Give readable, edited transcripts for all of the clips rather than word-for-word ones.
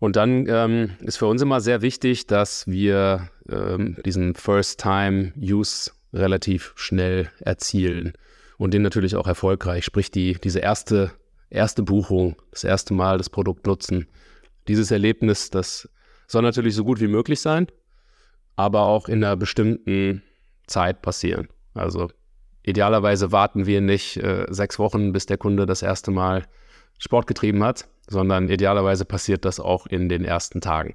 Und dann ist für uns immer sehr wichtig, dass wir diesen First-Time-Use relativ schnell erzielen und den natürlich auch erfolgreich, sprich diese erste Buchung, das erste Mal das Produkt nutzen. Dieses Erlebnis, das soll natürlich so gut wie möglich sein, aber auch in einer bestimmten Zeit passieren. Also idealerweise warten wir nicht 6 Wochen, bis der Kunde das erste Mal Sport getrieben hat, sondern idealerweise passiert das auch in den ersten Tagen.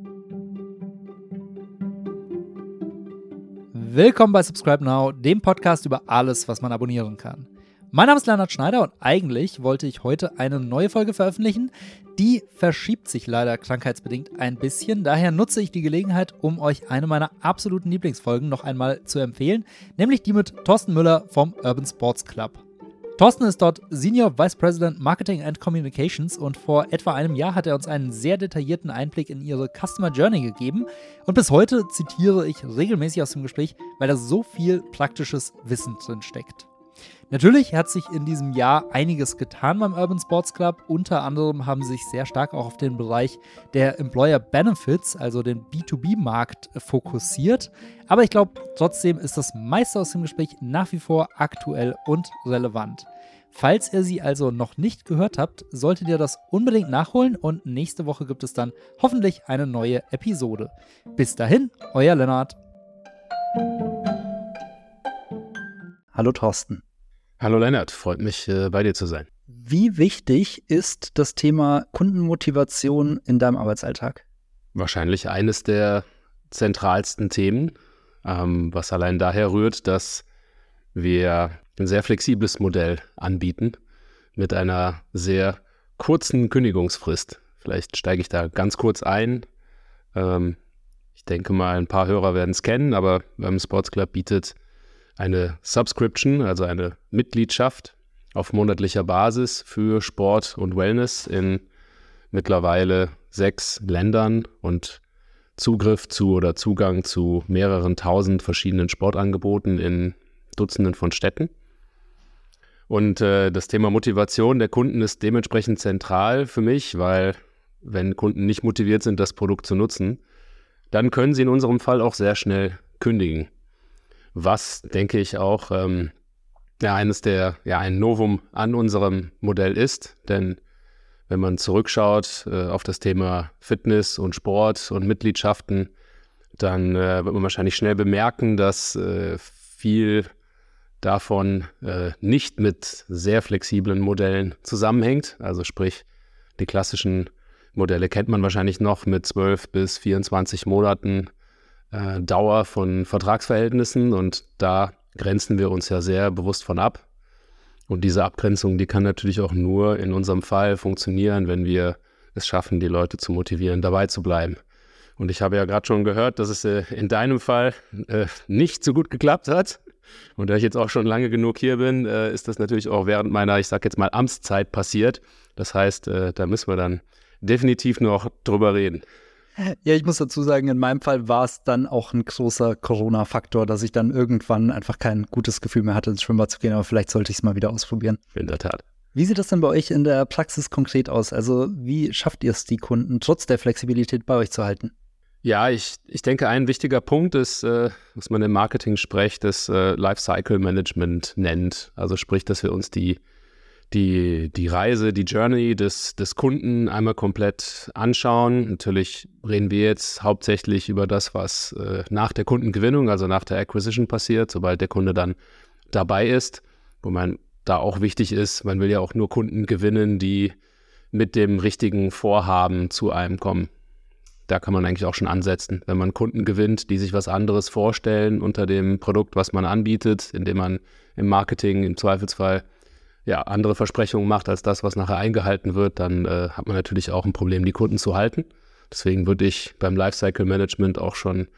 Willkommen bei Subscribe Now, dem Podcast über alles, was man abonnieren kann. Mein Name ist Leonhard Schneider und eigentlich wollte ich heute eine neue Folge veröffentlichen. Die verschiebt sich leider krankheitsbedingt ein bisschen. Daher nutze ich die Gelegenheit, um euch eine meiner absoluten Lieblingsfolgen noch einmal zu empfehlen, nämlich die mit Thorsten Müller vom Urban Sports Club. Thorsten ist dort Senior Vice President Marketing and Communications und vor etwa einem Jahr hat er uns einen sehr detaillierten Einblick in ihre Customer Journey gegeben. Und bis heute zitiere ich regelmäßig aus dem Gespräch, weil da so viel praktisches Wissen drin steckt. Natürlich hat sich in diesem Jahr einiges getan beim Urban Sports Club. Unter anderem haben sie sich sehr stark auch auf den Bereich der Employer Benefits, also den B2B-Markt, fokussiert. Aber ich glaube, trotzdem ist das meiste aus dem Gespräch nach wie vor aktuell und relevant. Falls ihr sie also noch nicht gehört habt, solltet ihr das unbedingt nachholen und nächste Woche gibt es dann hoffentlich eine neue Episode. Bis dahin, euer Lennart. Hallo Thorsten. Hallo Lennart, freut mich bei dir zu sein. Wie wichtig ist das Thema Kundenmotivation in deinem Arbeitsalltag? Wahrscheinlich eines der zentralsten Themen, was allein daher rührt, dass wir ein sehr flexibles Modell anbieten mit einer sehr kurzen Kündigungsfrist. Vielleicht steige ich da ganz kurz ein. Ich denke mal, ein paar Hörer werden es kennen, aber Urban Sports Club bietet eine Subscription, also eine Mitgliedschaft auf monatlicher Basis für Sport und Wellness in mittlerweile 6 Ländern und Zugriff zu oder Zugang zu mehreren tausend verschiedenen Sportangeboten in Dutzenden von Städten. Und das Thema Motivation der Kunden ist dementsprechend zentral für mich, weil wenn Kunden nicht motiviert sind, das Produkt zu nutzen, dann können sie in unserem Fall auch sehr schnell kündigen. Was, denke ich, auch ein Novum an unserem Modell ist. Denn wenn man zurückschaut auf das Thema Fitness und Sport und Mitgliedschaften, dann wird man wahrscheinlich schnell bemerken, dass viel davon nicht mit sehr flexiblen Modellen zusammenhängt. Also sprich, die klassischen Modelle kennt man wahrscheinlich noch mit 12 bis 24 Monaten Dauer von Vertragsverhältnissen und da grenzen wir uns ja sehr bewusst von ab. Und diese Abgrenzung, die kann natürlich auch nur in unserem Fall funktionieren, wenn wir es schaffen, die Leute zu motivieren, dabei zu bleiben. Und ich habe ja gerade schon gehört, dass es in deinem Fall nicht so gut geklappt hat. Und da ich jetzt auch schon lange genug hier bin, ist das natürlich auch während meiner, ich sag jetzt mal, Amtszeit passiert. Das heißt, da müssen wir dann definitiv noch drüber reden. Ja, ich muss dazu sagen, in meinem Fall war es dann auch ein großer Corona-Faktor, dass ich dann irgendwann einfach kein gutes Gefühl mehr hatte, ins Schwimmbad zu gehen, aber vielleicht sollte ich es mal wieder ausprobieren. In der Tat. Wie sieht das denn bei euch in der Praxis konkret aus? Also wie schafft ihr es, die Kunden trotz der Flexibilität bei euch zu halten? Ja, ich denke, ein wichtiger Punkt ist, was man im Marketing spricht, das Lifecycle Management nennt. Also sprich, dass wir uns die Reise, die Journey des Kunden einmal komplett anschauen. Natürlich reden wir jetzt hauptsächlich über das, was nach der Kundengewinnung, also nach der Acquisition passiert, sobald der Kunde dann dabei ist. Wo man da auch wichtig ist, man will ja auch nur Kunden gewinnen, die mit dem richtigen Vorhaben zu einem kommen. Da kann man eigentlich auch schon ansetzen. Wenn man Kunden gewinnt, die sich was anderes vorstellen unter dem Produkt, was man anbietet, indem man im Marketing im Zweifelsfall andere Versprechungen macht als das, was nachher eingehalten wird, dann hat man natürlich auch ein Problem, die Kunden zu halten. Deswegen würde ich beim Lifecycle Management auch schon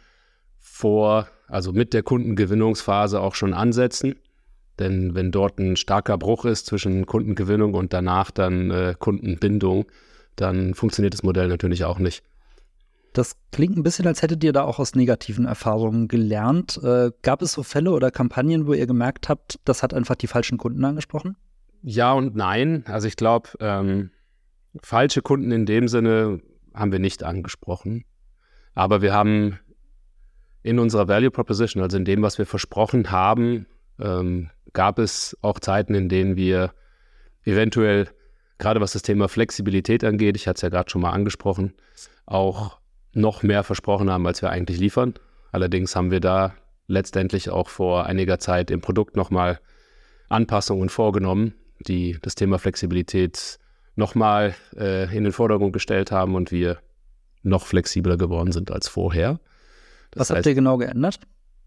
mit der Kundengewinnungsphase auch schon ansetzen. Denn wenn dort ein starker Bruch ist zwischen Kundengewinnung und danach dann Kundenbindung, dann funktioniert das Modell natürlich auch nicht. Das klingt ein bisschen, als hättet ihr da auch aus negativen Erfahrungen gelernt. Gab es so Fälle oder Kampagnen, wo ihr gemerkt habt, das hat einfach die falschen Kunden angesprochen? Ja und nein. Also ich glaube, falsche Kunden in dem Sinne haben wir nicht angesprochen. Aber wir haben in unserer Value Proposition, also in dem, was wir versprochen haben, gab es auch Zeiten, in denen wir eventuell, gerade was das Thema Flexibilität angeht, ich hatte es ja gerade schon mal angesprochen, auch noch mehr versprochen haben, als wir eigentlich liefern. Allerdings haben wir da letztendlich auch vor einiger Zeit im Produkt nochmal Anpassungen vorgenommen, die das Thema Flexibilität nochmal in den Vordergrund gestellt haben und wir noch flexibler geworden sind als vorher. Was habt ihr genau geändert?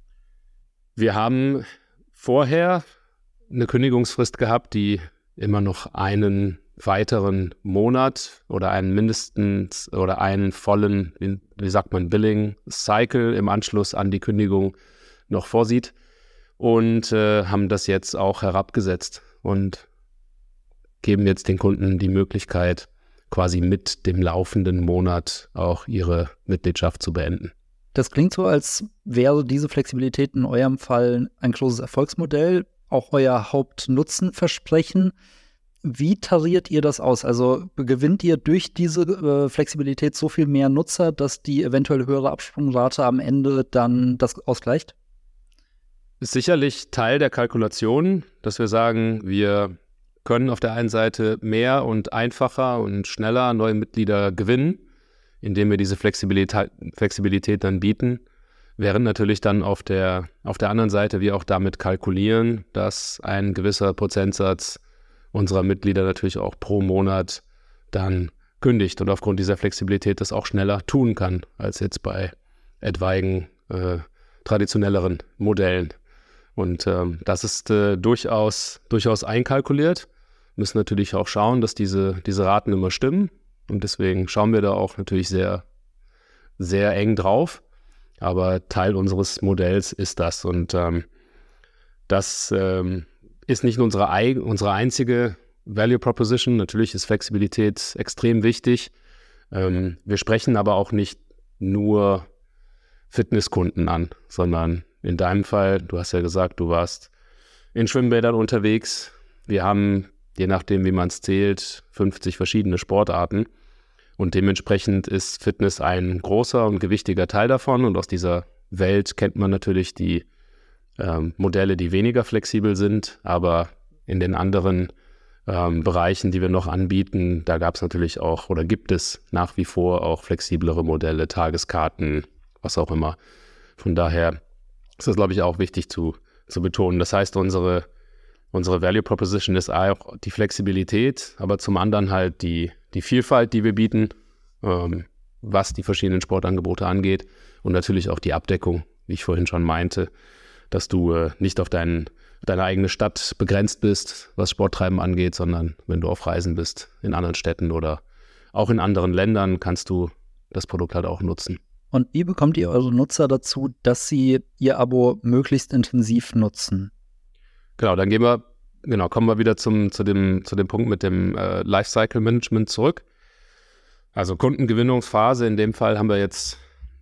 Wir haben vorher eine Kündigungsfrist gehabt, die immer noch einen weiteren Monat oder einen mindestens oder einen vollen, wie sagt man, Billing-Cycle im Anschluss an die Kündigung noch vorsieht und haben das jetzt auch herabgesetzt und geben jetzt den Kunden die Möglichkeit, quasi mit dem laufenden Monat auch ihre Mitgliedschaft zu beenden. Das klingt so, als wäre diese Flexibilität in eurem Fall ein großes Erfolgsmodell, auch euer Hauptnutzenversprechen. Wie tariert ihr das aus? Also gewinnt ihr durch diese Flexibilität so viel mehr Nutzer, dass die eventuell höhere Absprungrate am Ende dann das ausgleicht? Ist sicherlich Teil der Kalkulation, dass wir sagen, wir können auf der einen Seite mehr und einfacher und schneller neue Mitglieder gewinnen, indem wir diese Flexibilität dann bieten, während natürlich dann auf der anderen Seite wir auch damit kalkulieren, dass ein gewisser Prozentsatz unserer Mitglieder natürlich auch pro Monat dann kündigt und aufgrund dieser Flexibilität das auch schneller tun kann, als jetzt bei etwaigen traditionelleren Modellen. Und das ist durchaus einkalkuliert. Wir müssen natürlich auch schauen, dass diese Raten immer stimmen. Und deswegen schauen wir da auch natürlich sehr, sehr eng drauf. Aber Teil unseres Modells ist das. Und das ist nicht unsere einzige Value Proposition. Natürlich ist Flexibilität extrem wichtig. Wir sprechen aber auch nicht nur Fitnesskunden an, sondern in deinem Fall, du hast ja gesagt, du warst in Schwimmbädern unterwegs. Wir haben, je nachdem wie man es zählt, 50 verschiedene Sportarten und dementsprechend ist Fitness ein großer und gewichtiger Teil davon und aus dieser Welt kennt man natürlich die Modelle, die weniger flexibel sind, aber in den anderen Bereichen, die wir noch anbieten, da gab es natürlich auch oder gibt es nach wie vor auch flexiblere Modelle, Tageskarten, was auch immer. Von daher ist das, glaube ich, auch wichtig zu betonen. Das heißt, unsere Value Proposition ist auch die Flexibilität, aber zum anderen halt die Vielfalt, die wir bieten, was die verschiedenen Sportangebote angeht und natürlich auch die Abdeckung, wie ich vorhin schon meinte, dass du nicht auf deine eigene Stadt begrenzt bist, was Sporttreiben angeht, sondern wenn du auf Reisen bist in anderen Städten oder auch in anderen Ländern, kannst du das Produkt halt auch nutzen. Und wie bekommt ihr eure Nutzer dazu, dass sie ihr Abo möglichst intensiv nutzen? Genau, dann kommen wir wieder zu dem Punkt mit dem Lifecycle Management zurück. Also Kundengewinnungsphase, in dem Fall haben wir jetzt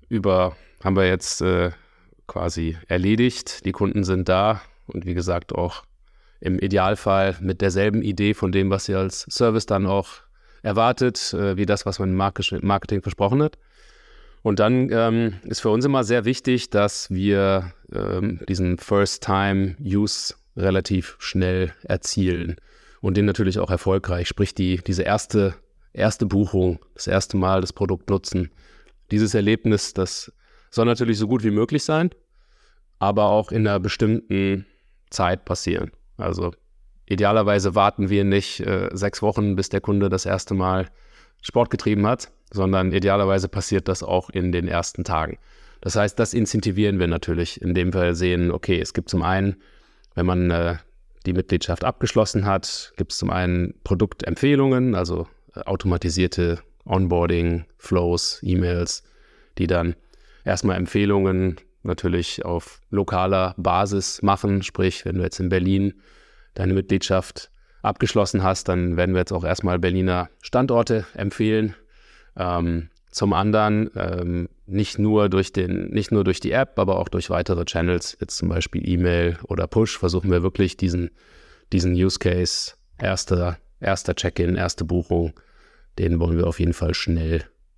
quasi erledigt. Die Kunden sind da und wie gesagt auch im Idealfall mit derselben Idee von dem, was ihr als Service dann auch erwartet, wie das, was man im Marketing versprochen hat. Und dann ist für uns immer sehr wichtig, dass wir diesen First-Time-Use relativ schnell erzielen und den natürlich auch erfolgreich, sprich diese erste Buchung, das erste Mal das Produkt nutzen. Dieses Erlebnis, das soll natürlich so gut wie möglich sein, aber auch in einer bestimmten Zeit passieren. Also idealerweise warten wir nicht 6 Wochen, bis der Kunde das erste Mal Sport getrieben hat, sondern idealerweise passiert das auch in den ersten Tagen. Das heißt, das incentivieren wir natürlich, indem wir sehen, okay, es gibt zum einen, wenn man die Mitgliedschaft abgeschlossen hat, gibt es zum einen Produktempfehlungen, also automatisierte Onboarding-Flows, E-Mails, die dann erstmal Empfehlungen natürlich auf lokaler Basis machen. Sprich, wenn du jetzt in Berlin deine Mitgliedschaft abgeschlossen hast, dann werden wir jetzt auch erstmal Berliner Standorte empfehlen. Zum anderen nicht nur durch die App, aber auch durch weitere Channels, jetzt zum Beispiel E-Mail oder Push, versuchen wir wirklich diesen Use Case, erster Check-in, erste Buchung, den wollen wir auf jeden Fall schnell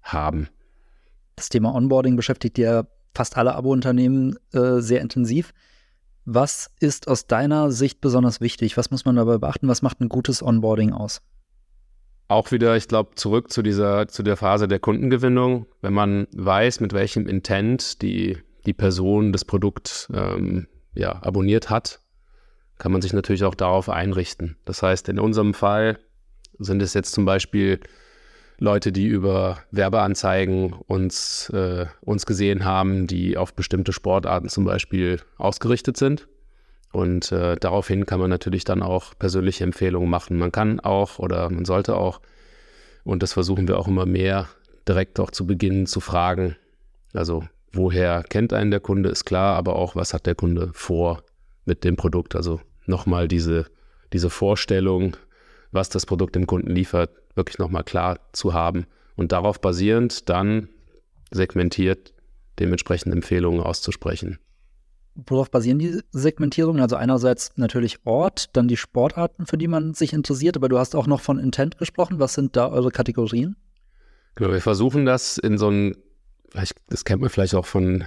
haben. Das Thema Onboarding beschäftigt ja fast alle Abo-Unternehmen sehr intensiv. Was ist aus deiner Sicht besonders wichtig? Was muss man dabei beachten? Was macht ein gutes Onboarding aus? Auch wieder, ich glaube, zurück zu der Phase der Kundengewinnung. Wenn man weiß, mit welchem Intent die Person das Produkt abonniert hat, kann man sich natürlich auch darauf einrichten. Das heißt, in unserem Fall sind es jetzt zum Beispiel Leute, die über Werbeanzeigen uns gesehen haben, die auf bestimmte Sportarten zum Beispiel ausgerichtet sind. Und daraufhin kann man natürlich dann auch persönliche Empfehlungen machen. Man kann auch oder man sollte auch, und das versuchen wir auch immer mehr, direkt auch zu Beginn zu fragen. Also woher kennt einen der Kunde, ist klar, aber auch, was hat der Kunde vor mit dem Produkt? Also nochmal diese Vorstellung, was das Produkt dem Kunden liefert, wirklich nochmal klar zu haben und darauf basierend dann segmentiert dementsprechend Empfehlungen auszusprechen. Worauf basieren die Segmentierungen? Also einerseits natürlich Ort, dann die Sportarten, für die man sich interessiert, aber du hast auch noch von Intent gesprochen. Was sind da eure Kategorien? Genau, wir versuchen das in so ein, das kennt man vielleicht auch von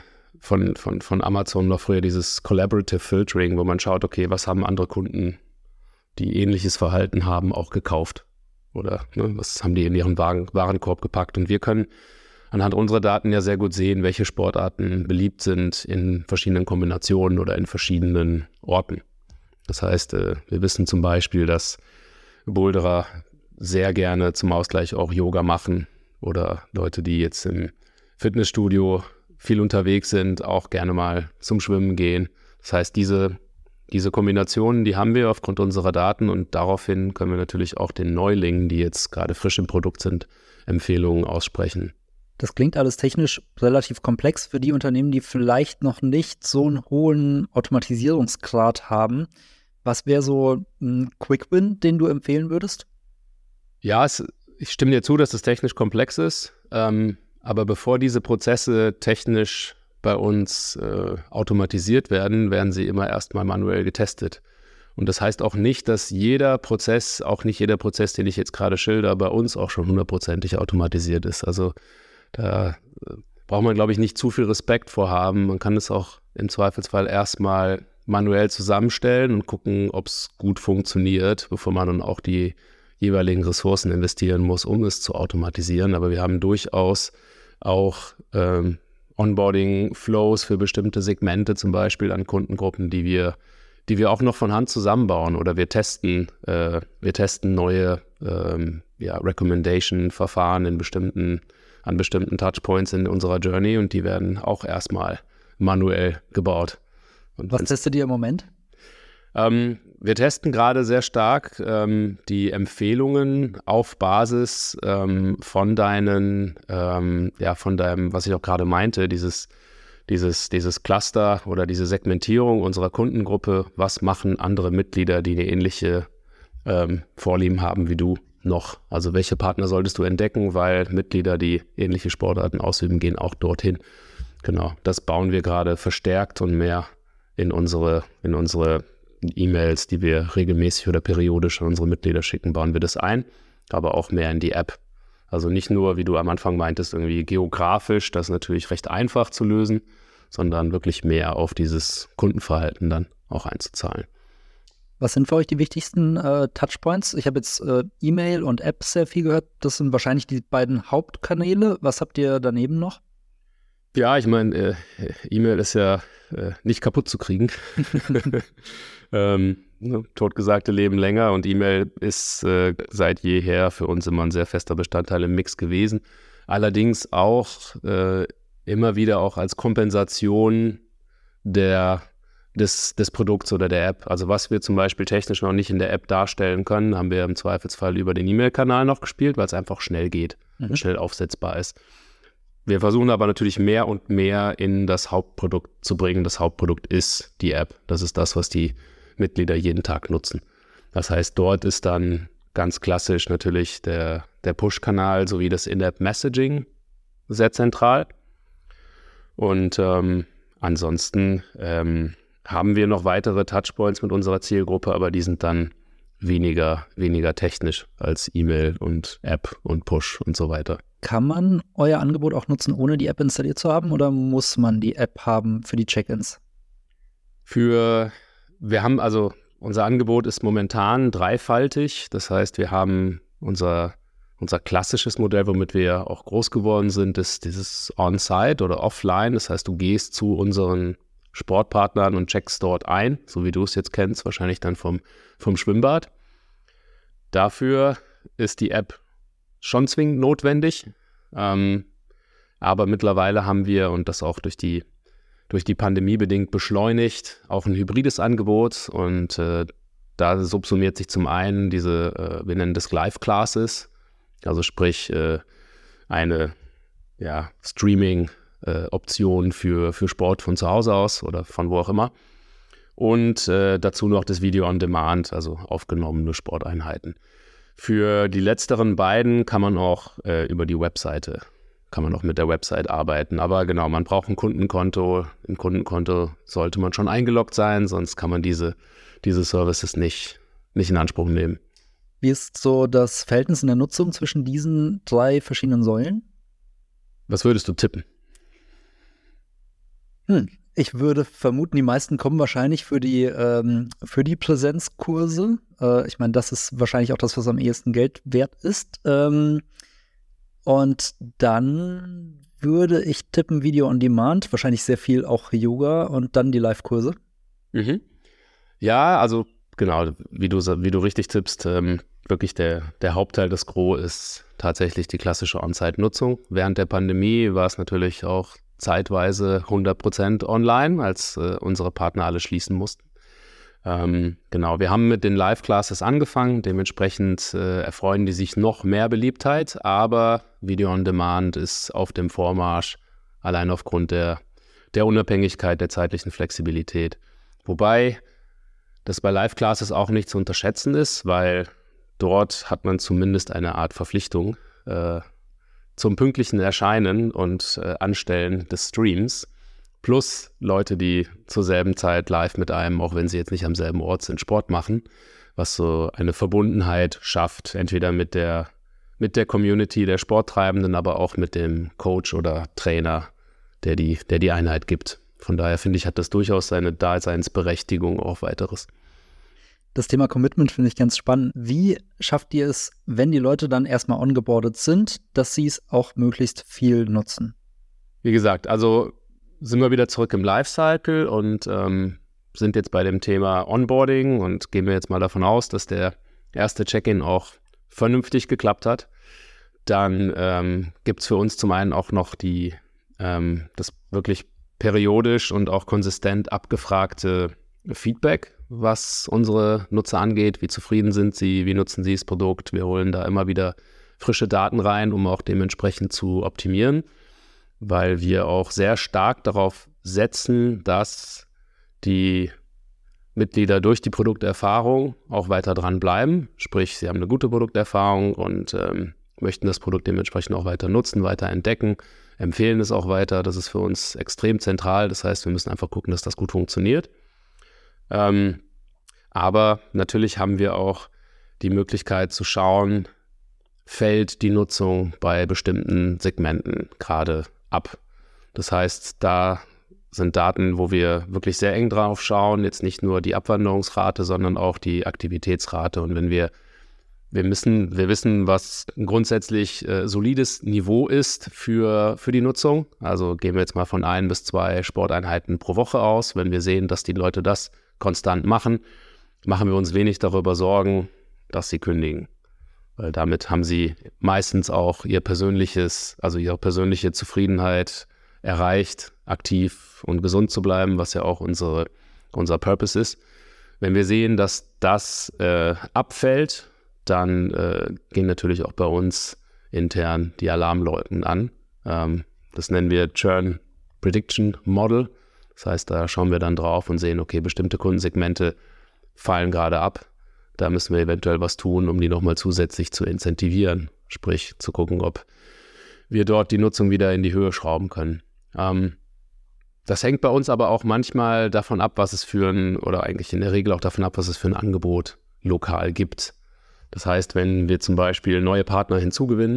Amazon noch früher, dieses Collaborative Filtering, wo man schaut, okay, was haben andere Kunden, die ähnliches Verhalten haben, auch gekauft? Oder was haben die in ihren Warenkorb gepackt? Und wir können anhand unserer Daten ja sehr gut sehen, welche Sportarten beliebt sind in verschiedenen Kombinationen oder in verschiedenen Orten. Das heißt, wir wissen zum Beispiel, dass Boulderer sehr gerne zum Ausgleich auch Yoga machen oder Leute, die jetzt im Fitnessstudio viel unterwegs sind, auch gerne mal zum Schwimmen gehen. Das heißt, diese Kombinationen, die haben wir aufgrund unserer Daten und daraufhin können wir natürlich auch den Neulingen, die jetzt gerade frisch im Produkt sind, Empfehlungen aussprechen. Das klingt alles technisch relativ komplex für die Unternehmen, die vielleicht noch nicht so einen hohen Automatisierungsgrad haben. Was wäre so ein Quick-Win, den du empfehlen würdest? Ja, ich stimme dir zu, dass es technisch komplex ist, aber bevor diese Prozesse technisch bei uns automatisiert werden sie immer erstmal manuell getestet. Und das heißt auch nicht, dass jeder Prozess, den ich jetzt gerade schilder, bei uns auch schon 100%ig automatisiert ist. Also da braucht man, glaube ich, nicht zu viel Respekt vor haben. Man kann es auch im Zweifelsfall erstmal manuell zusammenstellen und gucken, ob es gut funktioniert, bevor man dann auch die jeweiligen Ressourcen investieren muss, um es zu automatisieren. Aber wir haben durchaus auch Onboarding-Flows für bestimmte Segmente, zum Beispiel an Kundengruppen, die wir auch noch von Hand zusammenbauen, oder wir testen neue Recommendation-Verfahren an bestimmten Touchpoints in unserer Journey, und die werden auch erstmal manuell gebaut. Und was testet ihr im Moment? Wir testen gerade sehr stark die Empfehlungen auf Basis von deinem, was ich auch gerade meinte, dieses Cluster oder diese Segmentierung unserer Kundengruppe. Was machen andere Mitglieder, die eine ähnliche Vorlieben haben wie du noch? Also welche Partner solltest du entdecken, weil Mitglieder, die ähnliche Sportarten ausüben, gehen auch dorthin. Genau, das bauen wir gerade verstärkt und mehr in unsere E-Mails, die wir regelmäßig oder periodisch an unsere Mitglieder schicken, bauen wir das ein, aber auch mehr in die App. Also nicht nur, wie du am Anfang meintest, irgendwie geografisch, das ist natürlich recht einfach zu lösen, sondern wirklich mehr auf dieses Kundenverhalten dann auch einzuzahlen. Was sind für euch die wichtigsten Touchpoints? Ich habe jetzt E-Mail und App sehr viel gehört. Das sind wahrscheinlich die beiden Hauptkanäle. Was habt ihr daneben noch? Ja, ich meine, E-Mail ist ja nicht kaputt zu kriegen. Totgesagte leben länger, und E-Mail ist seit jeher für uns immer ein sehr fester Bestandteil im Mix gewesen. Allerdings auch immer wieder auch als Kompensation des Produkts oder der App. Also was wir zum Beispiel technisch noch nicht in der App darstellen können, haben wir im Zweifelsfall über den E-Mail-Kanal noch gespielt, weil es einfach schnell geht und schnell aufsetzbar ist. Wir versuchen aber natürlich mehr und mehr in das Hauptprodukt zu bringen. Das Hauptprodukt ist die App. Das ist das, was die Mitglieder jeden Tag nutzen. Das heißt, dort ist dann ganz klassisch natürlich der Push-Kanal sowie das In-App-Messaging sehr zentral. Und ansonsten haben wir noch weitere Touchpoints mit unserer Zielgruppe, aber die sind dann weniger technisch als E-Mail und App und Push und so weiter. Kann man euer Angebot auch nutzen, ohne die App installiert zu haben, oder muss man die App haben für die Check-ins? Unser Angebot ist momentan dreifaltig. Das heißt, wir haben unser klassisches Modell, womit wir auch groß geworden sind, ist dieses On-Site oder Offline. Das heißt, du gehst zu unseren Sportpartnern und checkst dort ein, so wie du es jetzt kennst, wahrscheinlich dann vom Schwimmbad. Dafür ist die App schon zwingend notwendig, aber mittlerweile haben wir, und das auch durch die Pandemie bedingt beschleunigt, auch ein hybrides Angebot, und da subsumiert sich zum einen wir nennen das Live Classes, also sprich eine Streaming-Option für Sport von zu Hause aus oder von wo auch immer, und dazu noch das Video on Demand, also aufgenommene Sporteinheiten. Für die letzteren beiden kann man auch mit der Website arbeiten. Aber genau, man braucht ein Kundenkonto. Im Kundenkonto sollte man schon eingeloggt sein, sonst kann man diese Services nicht in Anspruch nehmen. Wie ist so das Verhältnis in der Nutzung zwischen diesen 3 verschiedenen Säulen? Was würdest du tippen? Ich würde vermuten, die meisten kommen wahrscheinlich für die Präsenzkurse. Ich meine, das ist wahrscheinlich auch das, was am ehesten Geld wert ist. Und dann würde ich tippen Video on Demand, wahrscheinlich sehr viel auch Yoga und dann die Live-Kurse. Mhm. Ja, also genau, wie du richtig tippst, wirklich der Hauptteil des Gros ist tatsächlich die klassische On-Site-Nutzung. Während der Pandemie war es natürlich auch zeitweise 100% online, als unsere Partner alle schließen mussten. Genau, wir haben mit den Live-Classes angefangen, dementsprechend erfreuen die sich noch mehr Beliebtheit, aber Video on Demand ist auf dem Vormarsch, allein aufgrund der Unabhängigkeit, der zeitlichen Flexibilität. Wobei das bei Live-Classes auch nicht zu unterschätzen ist, weil dort hat man zumindest eine Art Verpflichtung zum pünktlichen Erscheinen und Anstellen des Streams, plus Leute, die zur selben Zeit live mit einem, auch wenn sie jetzt nicht am selben Ort sind, Sport machen, was so eine Verbundenheit schafft, entweder mit der Community der Sporttreibenden, aber auch mit dem Coach oder Trainer, der die Einheit gibt. Von daher finde ich, hat das durchaus seine Daseinsberechtigung auch weiteres. Das Thema Commitment finde ich ganz spannend. Wie schafft ihr es, wenn die Leute dann erstmal ongeboardet sind, dass sie es auch möglichst viel nutzen? Wie gesagt, also sind wir wieder zurück im Lifecycle und sind jetzt bei dem Thema Onboarding und gehen wir jetzt mal davon aus, dass der erste Check-in auch vernünftig geklappt hat. Dann gibt es für uns zum einen auch noch das wirklich periodisch und auch konsistent abgefragte Feedback, was unsere Nutzer angeht, wie zufrieden sind sie, wie nutzen sie das Produkt. Wir holen da immer wieder frische Daten rein, um auch dementsprechend zu optimieren, weil wir auch sehr stark darauf setzen, dass die Mitglieder durch die Produkterfahrung auch weiter dran bleiben. Sprich, sie haben eine gute Produkterfahrung und möchten das Produkt dementsprechend auch weiter nutzen, weiter entdecken, empfehlen es auch weiter. Das ist für uns extrem zentral. Das heißt, wir müssen einfach gucken, dass das gut funktioniert. Aber natürlich haben wir auch die Möglichkeit zu schauen, fällt die Nutzung bei bestimmten Segmenten gerade ab. Das heißt, da sind Daten, wo wir wirklich sehr eng drauf schauen, jetzt nicht nur die Abwanderungsrate, sondern auch die Aktivitätsrate. Und wenn wir wissen, was ein grundsätzlich solides Niveau ist für die Nutzung. Also gehen wir jetzt mal von 1 bis 2 Sporteinheiten pro Woche aus. Wenn wir sehen, dass die Leute das konstant machen wir uns wenig darüber Sorgen, dass sie kündigen. Weil damit haben sie meistens auch ihre persönliche Zufriedenheit erreicht, aktiv und gesund zu bleiben, was ja auch unser Purpose ist. Wenn wir sehen, dass das abfällt, dann gehen natürlich auch bei uns intern die Alarmläuten an. Das nennen wir Churn Prediction Model. Das heißt, da schauen wir dann drauf und sehen, okay, bestimmte Kundensegmente fallen gerade ab. Da müssen wir eventuell was tun, um die nochmal zusätzlich zu incentivieren. Sprich, zu gucken, ob wir dort die Nutzung wieder in die Höhe schrauben können. Das hängt bei uns aber auch manchmal davon ab, eigentlich in der Regel auch davon ab, was es für ein Angebot lokal gibt. Das heißt, wenn wir zum Beispiel neue Partner hinzugewinnen,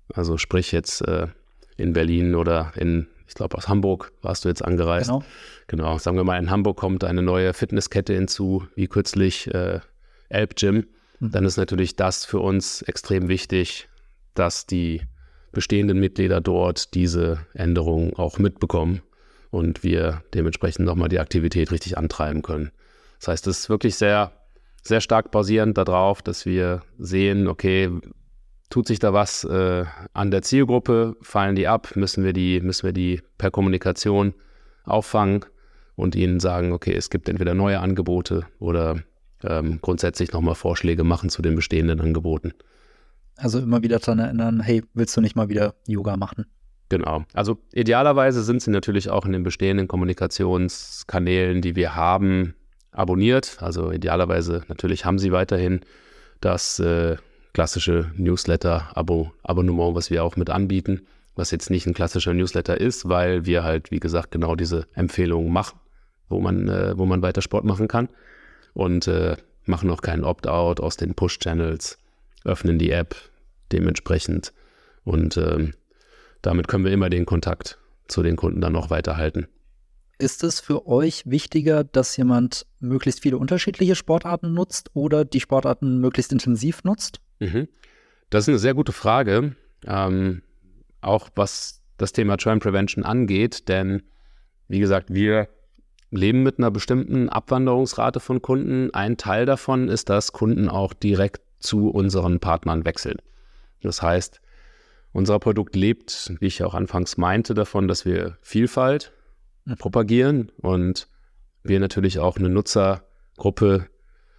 Also sprich jetzt in Berlin oder ich glaube aus Hamburg warst du jetzt angereist. Genau, sagen wir mal, in Hamburg kommt eine neue Fitnesskette hinzu, wie kürzlich Elb Gym. Dann ist natürlich das für uns extrem wichtig, dass die bestehenden Mitglieder dort diese Änderungen auch mitbekommen und wir dementsprechend nochmal die Aktivität richtig antreiben können. Das heißt, es ist wirklich sehr, sehr stark basierend darauf, dass wir sehen, okay, tut sich da was an der Zielgruppe, fallen die ab, müssen wir die per Kommunikation auffangen und ihnen sagen, okay, es gibt entweder neue Angebote oder grundsätzlich nochmal Vorschläge machen zu den bestehenden Angeboten. Also immer wieder daran erinnern, hey, willst du nicht mal wieder Yoga machen? Genau. Also idealerweise sind sie natürlich auch in den bestehenden Kommunikationskanälen, die wir haben, abonniert. Also idealerweise natürlich haben sie weiterhin das klassische Newsletter-Abonnement, was wir auch mit anbieten, was jetzt nicht ein klassischer Newsletter ist, weil wir halt, wie gesagt, genau diese Empfehlungen machen, wo man weiter Sport machen kann und machen auch keinen Opt-out aus den Push-Channels, öffnen die App dementsprechend und damit können wir immer den Kontakt zu den Kunden dann noch weiterhalten. Ist es für euch wichtiger, dass jemand möglichst viele unterschiedliche Sportarten nutzt oder die Sportarten möglichst intensiv nutzt? Das ist eine sehr gute Frage, auch was das Thema Trend Prevention angeht, denn wie gesagt, wir leben mit einer bestimmten Abwanderungsrate von Kunden. Ein Teil davon ist, dass Kunden auch direkt zu unseren Partnern wechseln. Das heißt, unser Produkt lebt, wie ich auch anfangs meinte, davon, dass wir Vielfalt propagieren und wir natürlich auch eine Nutzergruppe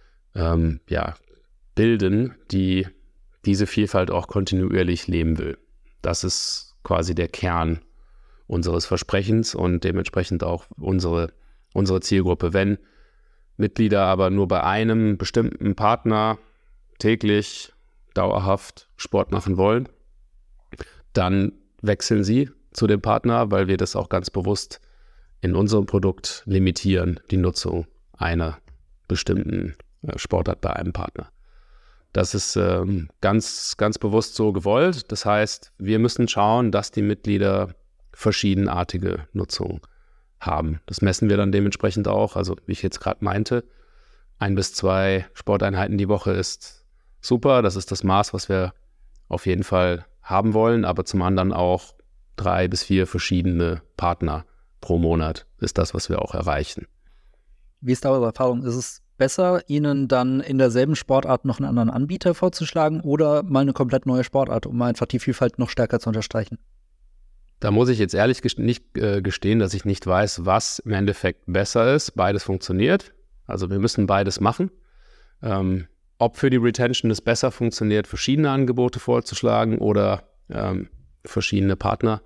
bilden, die diese Vielfalt auch kontinuierlich leben will. Das ist quasi der Kern unseres Versprechens und dementsprechend auch unsere Zielgruppe. Wenn Mitglieder aber nur bei einem bestimmten Partner täglich dauerhaft Sport machen wollen, dann wechseln sie zu dem Partner, weil wir das auch ganz bewusst in unserem Produkt limitieren, die Nutzung einer bestimmten Sportart bei einem Partner. Das ist ganz, ganz bewusst so gewollt. Das heißt, wir müssen schauen, dass die Mitglieder verschiedenartige Nutzung haben. Das messen wir dann dementsprechend auch. Also wie ich jetzt gerade meinte, 1 bis 2 Sporteinheiten die Woche ist super. Das ist das Maß, was wir auf jeden Fall haben wollen. Aber zum anderen auch 3 bis 4 verschiedene Partner pro Monat ist das, was wir auch erreichen. Wie ist da eure Erfahrung? Ist es besser, Ihnen dann in derselben Sportart noch einen anderen Anbieter vorzuschlagen oder mal eine komplett neue Sportart, um einfach die Vielfalt noch stärker zu unterstreichen? Da muss ich jetzt ehrlich nicht gestehen, dass ich nicht weiß, was im Endeffekt besser ist. Beides funktioniert. Also wir müssen beides machen. Ob für die Retention es besser funktioniert, verschiedene Angebote vorzuschlagen oder verschiedene Partner,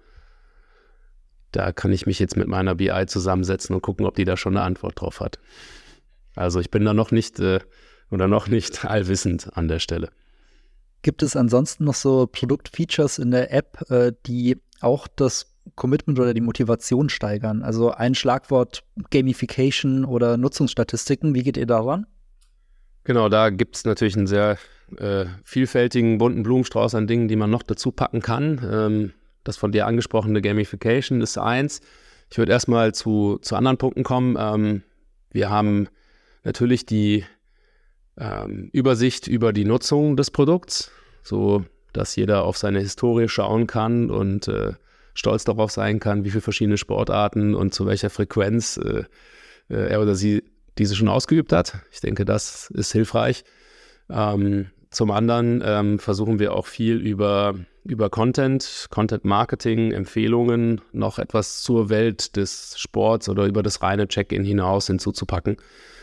da kann ich mich jetzt mit meiner BI zusammensetzen und gucken, ob die da schon eine Antwort drauf hat. Also ich bin da noch nicht allwissend an der Stelle. Gibt es ansonsten noch so Produktfeatures in der App, die auch das Commitment oder die Motivation steigern? Also ein Schlagwort Gamification oder Nutzungsstatistiken, wie geht ihr daran? Genau, da gibt es natürlich einen sehr vielfältigen, bunten Blumenstrauß an Dingen, die man noch dazu packen kann. Das von dir angesprochene Gamification ist eins. Ich würde erstmal zu anderen Punkten kommen. Wir haben natürlich die Übersicht über die Nutzung des Produkts, so dass jeder auf seine Historie schauen kann und stolz darauf sein kann, wie viele verschiedene Sportarten und zu welcher Frequenz er oder sie diese schon ausgeübt hat. Ich denke, das ist hilfreich. Zum anderen versuchen wir auch viel über Content Marketing, Empfehlungen, noch etwas zur Welt des Sports oder über das reine Check-in hinaus hinzuzupacken,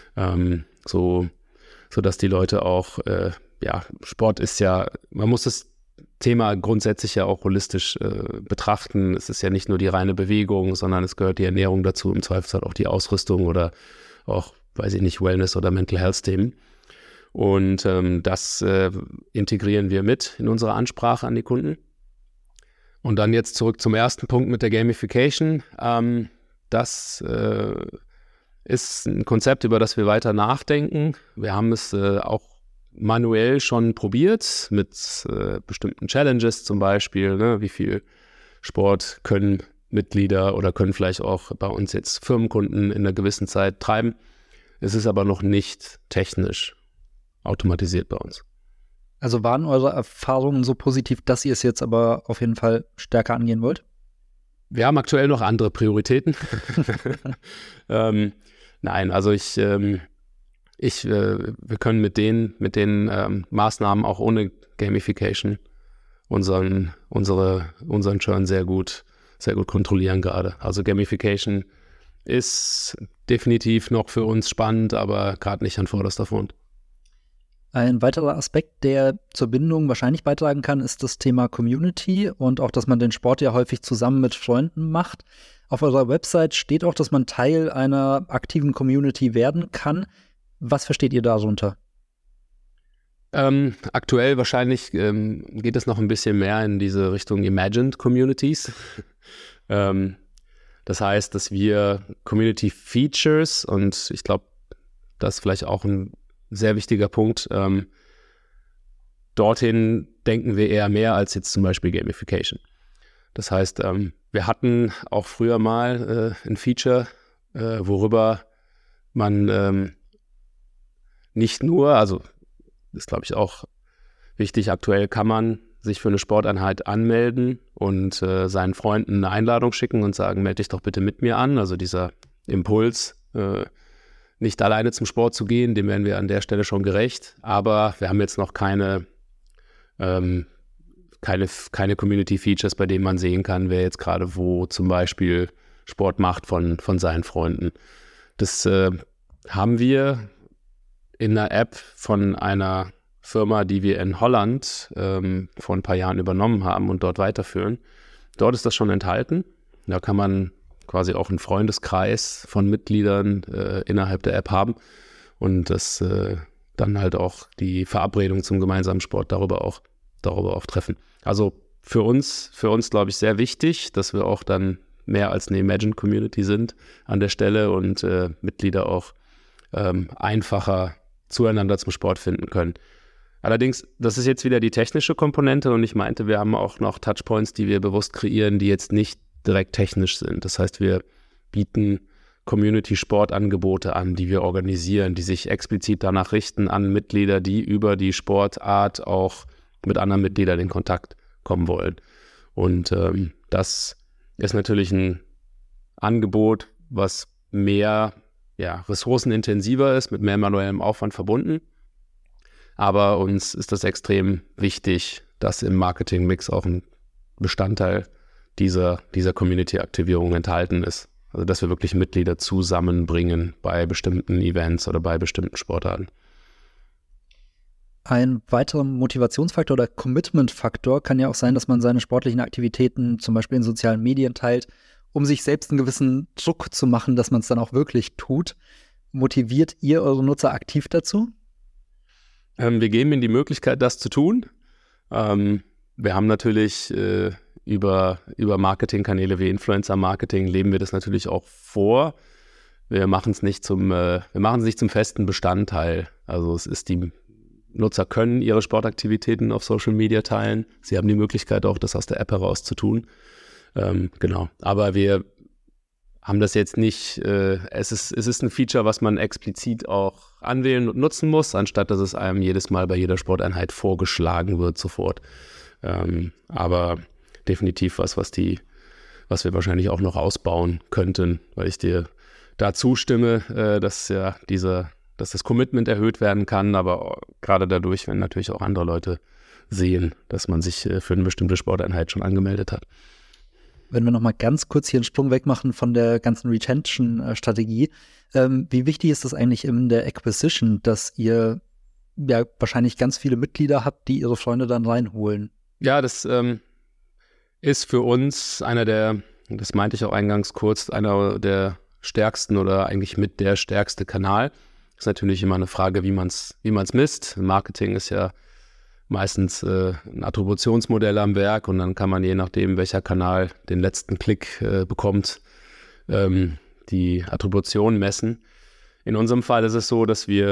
sodass die Leute auch, Sport ist ja, man muss das Thema grundsätzlich ja auch holistisch betrachten. Es ist ja nicht nur die reine Bewegung, sondern es gehört die Ernährung dazu, im Zweifelsfall auch die Ausrüstung oder auch, weiß ich nicht, Wellness- oder Mental Health-Themen. Und das integrieren wir mit in unsere Ansprache an die Kunden. Und dann jetzt zurück zum ersten Punkt mit der Gamification. Das ist ein Konzept, über das wir weiter nachdenken. Wir haben es auch manuell schon probiert mit bestimmten Challenges zum Beispiel, ne? Wie viel Sport können Mitglieder oder können vielleicht auch bei uns jetzt Firmenkunden in einer gewissen Zeit treiben. Es ist aber noch nicht technisch automatisiert bei uns. Also waren eure Erfahrungen so positiv, dass ihr es jetzt aber auf jeden Fall stärker angehen wollt? Wir haben aktuell noch andere Prioritäten. Nein, also wir können mit den Maßnahmen auch ohne Gamification unseren Churn sehr gut kontrollieren gerade. Also Gamification ist definitiv noch für uns spannend, aber gerade nicht an vorderster Front. Ein weiterer Aspekt, der zur Bindung wahrscheinlich beitragen kann, ist das Thema Community und auch, dass man den Sport ja häufig zusammen mit Freunden macht. Auf eurer Website steht auch, dass man Teil einer aktiven Community werden kann. Was versteht ihr darunter? Aktuell wahrscheinlich geht es noch ein bisschen mehr in diese Richtung Imagined Communities. Das heißt, dass wir Community Features, und ich glaube, das ist vielleicht auch ein sehr wichtiger Punkt, dorthin denken wir eher mehr als jetzt zum Beispiel Gamification. Das heißt, wir hatten auch früher mal ein Feature, worüber man nicht nur, also das ist glaube ich auch wichtig, aktuell kann man sich für eine Sporteinheit anmelden und seinen Freunden eine Einladung schicken und sagen, melde dich doch bitte mit mir an. Also dieser Impuls, nicht alleine zum Sport zu gehen, dem werden wir an der Stelle schon gerecht. Aber wir haben jetzt noch keine Community-Features, bei denen man sehen kann, wer jetzt gerade wo zum Beispiel Sport macht von seinen Freunden. Das haben wir in einer App von einer Firma, die wir in Holland vor ein paar Jahren übernommen haben und dort weiterführen. Dort ist das schon enthalten. Da kann man quasi auch einen Freundeskreis von Mitgliedern innerhalb der App haben und das dann halt auch die Verabredung zum gemeinsamen Sport darüber auch treffen. Also für uns glaube ich sehr wichtig, dass wir auch dann mehr als eine Imagine Community sind an der Stelle und Mitglieder auch einfacher zueinander zum Sport finden können. Allerdings, das ist jetzt wieder die technische Komponente und ich meinte, wir haben auch noch Touchpoints, die wir bewusst kreieren, die jetzt nicht direkt technisch sind. Das heißt, wir bieten Community-Sportangebote an, die wir organisieren, die sich explizit danach richten an Mitglieder, die über die Sportart auch mit anderen Mitgliedern in Kontakt kommen wollen. Und das ist natürlich ein Angebot, was mehr ressourcenintensiver ist, mit mehr manuellem Aufwand verbunden. Aber uns ist das extrem wichtig, dass im Marketing-Mix auch ein Bestandteil dieser Community-Aktivierung enthalten ist. Also dass wir wirklich Mitglieder zusammenbringen bei bestimmten Events oder bei bestimmten Sportarten. Ein weiterer Motivationsfaktor oder Commitment-Faktor kann ja auch sein, dass man seine sportlichen Aktivitäten zum Beispiel in sozialen Medien teilt, um sich selbst einen gewissen Druck zu machen, dass man es dann auch wirklich tut. Motiviert ihr eure Nutzer aktiv dazu? Wir geben ihnen die Möglichkeit, das zu tun. Wir haben natürlich über Marketingkanäle wie Influencer-Marketing leben wir das natürlich auch vor. Wir machen es nicht zum festen Bestandteil. Also es ist die Nutzer können ihre Sportaktivitäten auf Social Media teilen. Sie haben die Möglichkeit auch, das aus der App heraus zu tun. Genau. Aber wir haben das jetzt nicht, es ist ein Feature, was man explizit auch anwählen und nutzen muss, anstatt dass es einem jedes Mal bei jeder Sporteinheit vorgeschlagen wird sofort. Aber definitiv was wir wahrscheinlich auch noch ausbauen könnten, weil ich dir da zustimme, dass das Commitment erhöht werden kann, aber gerade dadurch, wenn natürlich auch andere Leute sehen, dass man sich für eine bestimmte Sporteinheit schon angemeldet hat. Wenn wir noch mal ganz kurz hier einen Sprung wegmachen von der ganzen Retention-Strategie, wie wichtig ist das eigentlich in der Acquisition, dass ihr ja wahrscheinlich ganz viele Mitglieder habt, die ihre Freunde dann reinholen? Ja, das ist für uns das meinte ich auch eingangs kurz, einer der stärksten oder eigentlich mit der stärkste Kanal. Ist natürlich immer eine Frage, wie man's misst. Marketing ist ja meistens ein Attributionsmodell am Werk und dann kann man je nachdem, welcher Kanal den letzten Klick bekommt, die Attribution messen. In unserem Fall ist es so, dass wir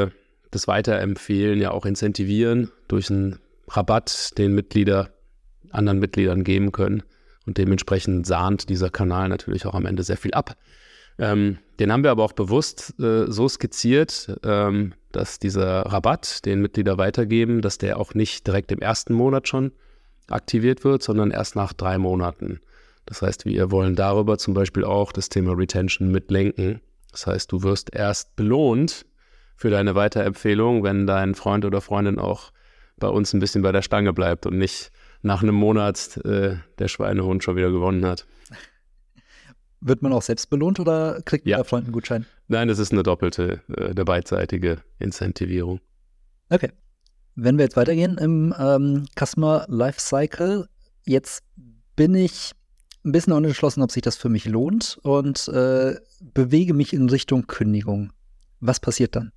das Weiterempfehlen ja auch incentivieren durch einen Rabatt, den Mitglieder anderen Mitgliedern geben können. Und dementsprechend sahnt dieser Kanal natürlich auch am Ende sehr viel ab. Den haben wir aber auch bewusst so skizziert, dass dieser Rabatt, den Mitglieder weitergeben, dass der auch nicht direkt im ersten Monat schon aktiviert wird, sondern erst nach 3 Monaten. Das heißt, wir wollen darüber zum Beispiel auch das Thema Retention mitlenken. Das heißt, du wirst erst belohnt für deine Weiterempfehlung, wenn dein Freund oder Freundin auch bei uns ein bisschen bei der Stange bleibt und nicht nach einem Monat der Schweinehund schon wieder gewonnen hat. Wird man auch selbst belohnt oder kriegt man Ja. der Freund einen Gutschein? Nein, das ist eine doppelte, eine beidseitige Incentivierung. Okay. Wenn wir jetzt weitergehen im Customer Lifecycle, jetzt bin ich ein bisschen unentschlossen, ob sich das für mich lohnt und bewege mich in Richtung Kündigung. Was passiert dann?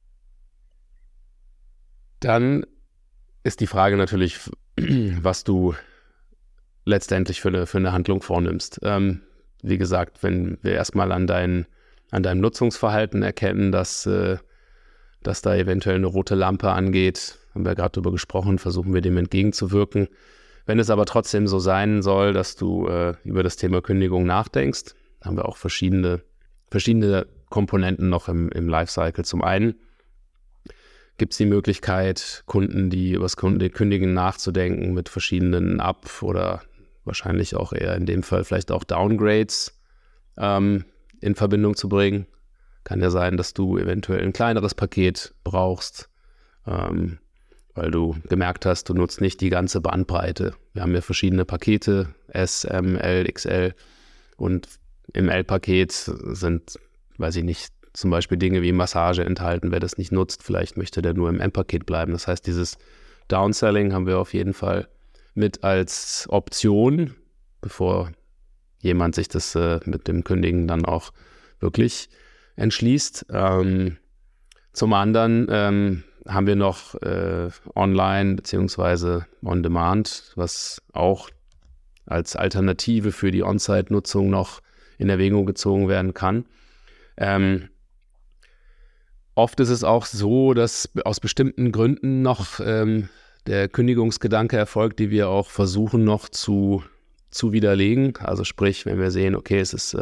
Dann ist die Frage natürlich, was du letztendlich für eine Handlung vornimmst. Wie gesagt, wenn wir erstmal an deinem Nutzungsverhalten erkennen, dass da eventuell eine rote Lampe angeht, haben wir gerade darüber gesprochen, versuchen wir dem entgegenzuwirken. Wenn es aber trotzdem so sein soll, dass du über das Thema Kündigung nachdenkst, haben wir auch verschiedene Komponenten noch im Lifecycle. Zum einen gibt es die Möglichkeit, Kunden, die über das Kündigen nachzudenken, mit verschiedenen Up- oder wahrscheinlich auch eher in dem Fall vielleicht auch Downgrades in Verbindung zu bringen. Kann ja sein, dass du eventuell ein kleineres Paket brauchst, weil du gemerkt hast, du nutzt nicht die ganze Bandbreite. Wir haben ja verschiedene Pakete, S, M, L, XL, und im L-Paket sind, weiß ich nicht, zum Beispiel Dinge wie Massage enthalten. Wer das nicht nutzt, vielleicht möchte der nur im M-Paket bleiben. Das heißt, dieses Downselling haben wir auf jeden Fall mit als Option, bevor jemand sich das mit dem Kündigen dann auch wirklich entschließt. Zum anderen haben wir noch Online bzw. On-Demand, was auch als Alternative für die On-Site-Nutzung noch in Erwägung gezogen werden kann. Oft ist es auch so, dass aus bestimmten Gründen noch der Kündigungsgedanke erfolgt, die wir auch versuchen noch zu widerlegen. Also sprich, wenn wir sehen, okay, es ist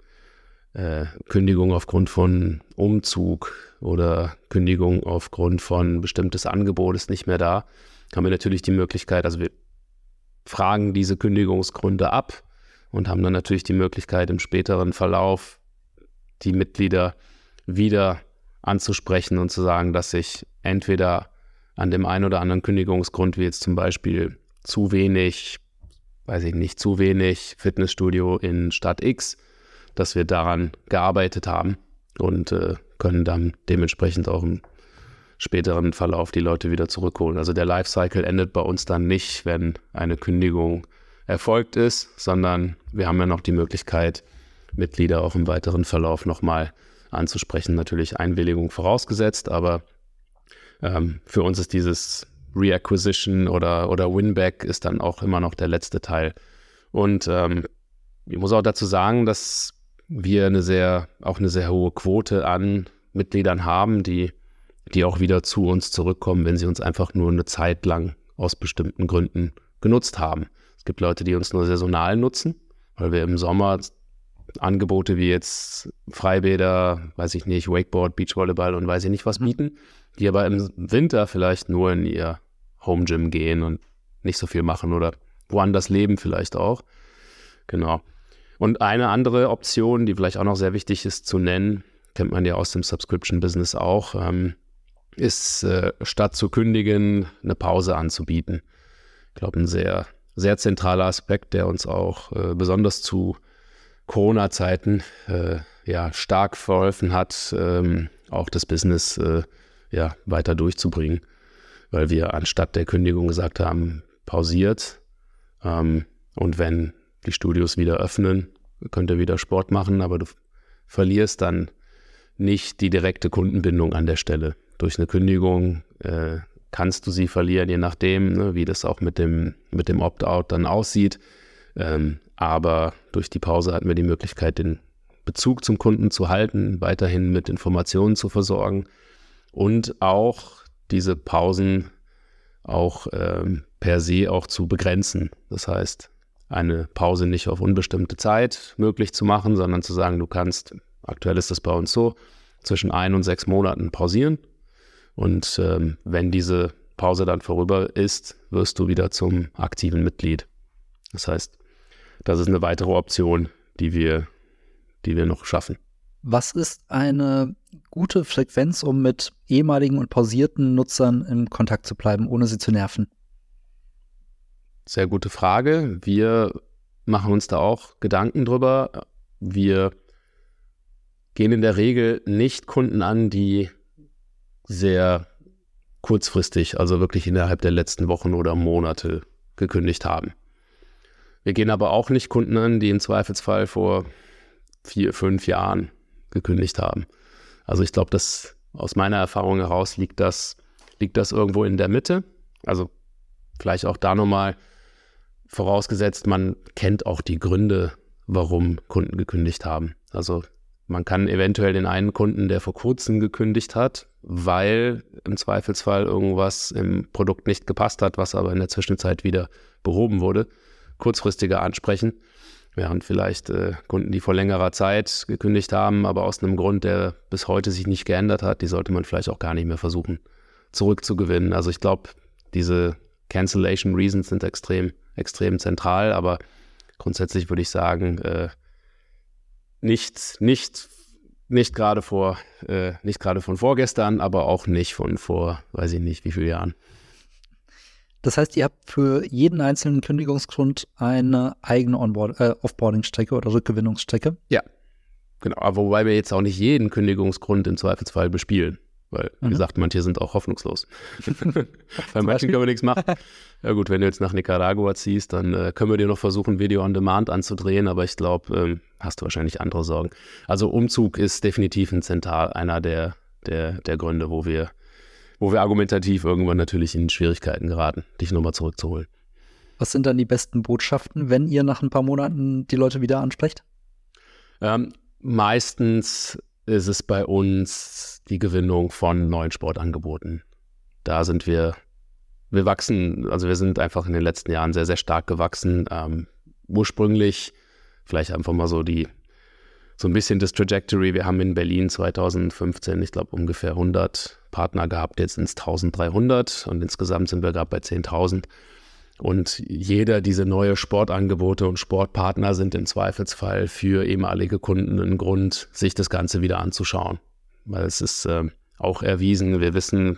Kündigung aufgrund von Umzug oder Kündigung aufgrund von bestimmtes Angebot ist nicht mehr da, haben wir natürlich die Möglichkeit, also wir fragen diese Kündigungsgründe ab und haben dann natürlich die Möglichkeit, im späteren Verlauf die Mitglieder wieder anzusprechen und zu sagen, dass sich entweder an dem einen oder anderen Kündigungsgrund, wie jetzt zum Beispiel zu wenig Fitnessstudio in Stadt X, dass wir daran gearbeitet haben und können dann dementsprechend auch im späteren Verlauf die Leute wieder zurückholen. Also der Lifecycle endet bei uns dann nicht, wenn eine Kündigung erfolgt ist, sondern wir haben ja noch die Möglichkeit, Mitglieder auch im weiteren Verlauf nochmal anzusprechen. Natürlich Einwilligung vorausgesetzt, aber für uns ist dieses Reacquisition oder Winback ist dann auch immer noch der letzte Teil. Und ich muss auch dazu sagen, dass wir eine sehr hohe Quote an Mitgliedern haben, die auch wieder zu uns zurückkommen, wenn sie uns einfach nur eine Zeit lang aus bestimmten Gründen genutzt haben. Es gibt Leute, die uns nur saisonal nutzen, weil wir im Sommer Angebote wie jetzt Freibäder, weiß ich nicht, Wakeboard, Beachvolleyball und weiß ich nicht was bieten, die aber im Winter vielleicht nur in ihr Home Gym gehen und nicht so viel machen oder woanders leben vielleicht auch. Genau. Und eine andere Option, die vielleicht auch noch sehr wichtig ist zu nennen, kennt man ja aus dem Subscription-Business auch, ist statt zu kündigen, eine Pause anzubieten. Ich glaube, ein sehr, sehr zentraler Aspekt, der uns auch besonders zu Corona-Zeiten stark verholfen hat, auch das Business weiter durchzubringen, weil wir anstatt der Kündigung gesagt haben, pausiert, und wenn die Studios wieder öffnen, könnt ihr wieder Sport machen, aber du verlierst dann nicht die direkte Kundenbindung an der Stelle. Durch eine Kündigung kannst du sie verlieren, je nachdem, ne, wie das auch mit dem Opt-out dann aussieht. Aber durch die Pause hatten wir die Möglichkeit, den Bezug zum Kunden zu halten, weiterhin mit Informationen zu versorgen und auch diese Pausen auch per se auch zu begrenzen. Das heißt, eine Pause nicht auf unbestimmte Zeit möglich zu machen, sondern zu sagen, du kannst, aktuell ist das bei uns so, zwischen 1 und 6 Monaten pausieren. Und wenn diese Pause dann vorüber ist, wirst du wieder zum aktiven Mitglied. Das heißt, das ist eine weitere Option, die wir noch schaffen. Was ist eine gute Frequenz, um mit ehemaligen und pausierten Nutzern in Kontakt zu bleiben, ohne sie zu nerven? Sehr gute Frage. Wir machen uns da auch Gedanken drüber. Wir gehen in der Regel nicht Kunden an, die sehr kurzfristig, also wirklich innerhalb der letzten Wochen oder Monate gekündigt haben. Wir gehen aber auch nicht Kunden an, die im Zweifelsfall vor 4, 5 Jahren gekündigt haben. Also ich glaube, dass aus meiner Erfahrung heraus liegt das irgendwo in der Mitte. Also vielleicht auch da nochmal vorausgesetzt, man kennt auch die Gründe, warum Kunden gekündigt haben. Also man kann eventuell den einen Kunden, der vor kurzem gekündigt hat, weil im Zweifelsfall irgendwas im Produkt nicht gepasst hat, was aber in der Zwischenzeit wieder behoben wurde, kurzfristiger ansprechen. Während vielleicht Kunden, die vor längerer Zeit gekündigt haben, aber aus einem Grund, der bis heute sich nicht geändert hat, die sollte man vielleicht auch gar nicht mehr versuchen zurückzugewinnen. Also ich glaube, diese Cancellation Reasons sind extrem zentral, aber grundsätzlich würde ich sagen, nicht gerade von vorgestern, aber auch nicht von vor, weiß ich nicht, wie vielen Jahren. Das heißt, ihr habt für jeden einzelnen Kündigungsgrund eine eigene Offboarding-Strecke oder Rückgewinnungsstrecke? Ja, genau. Aber wobei wir jetzt auch nicht jeden Kündigungsgrund im Zweifelsfall bespielen. Weil, wie gesagt, manche sind auch hoffnungslos. Bei manchen können wir nichts machen. Ja gut, wenn du jetzt nach Nicaragua ziehst, dann können wir dir noch versuchen, Video on Demand anzudrehen, aber ich glaube, hast du wahrscheinlich andere Sorgen. Also Umzug ist definitiv einer der Gründe, wo wir argumentativ irgendwann natürlich in Schwierigkeiten geraten, dich nochmal zurückzuholen. Was sind dann die besten Botschaften, wenn ihr nach ein paar Monaten die Leute wieder ansprecht? Meistens ist es bei uns die Gewinnung von neuen Sportangeboten. Da sind wir wachsen, also wir sind einfach in den letzten Jahren sehr, sehr stark gewachsen. Ursprünglich, vielleicht einfach mal so ein bisschen das Trajectory. Wir haben in Berlin 2015, ich glaube, ungefähr 100 Partner gehabt, jetzt sind es 1300 und insgesamt sind wir gerade bei 10.000. Und jeder dieser neue Sportangebote und Sportpartner sind im Zweifelsfall für ehemalige Kunden ein Grund, sich das Ganze wieder anzuschauen. Weil es ist auch erwiesen, wir wissen,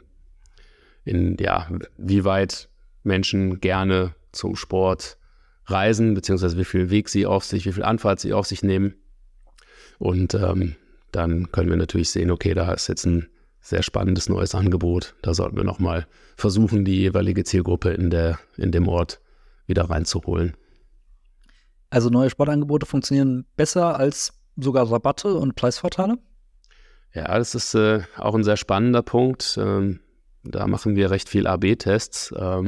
wie weit Menschen gerne zum Sport reisen, beziehungsweise wie viel wie viel Anfahrt sie auf sich nehmen. Und dann können wir natürlich sehen, okay, da ist jetzt ein sehr spannendes neues Angebot. Da sollten wir nochmal versuchen, die jeweilige Zielgruppe in dem Ort wieder reinzuholen. Also neue Sportangebote funktionieren besser als sogar Rabatte und Preisvorteile? Ja, das ist auch ein sehr spannender Punkt. Da machen wir recht viel AB-Tests.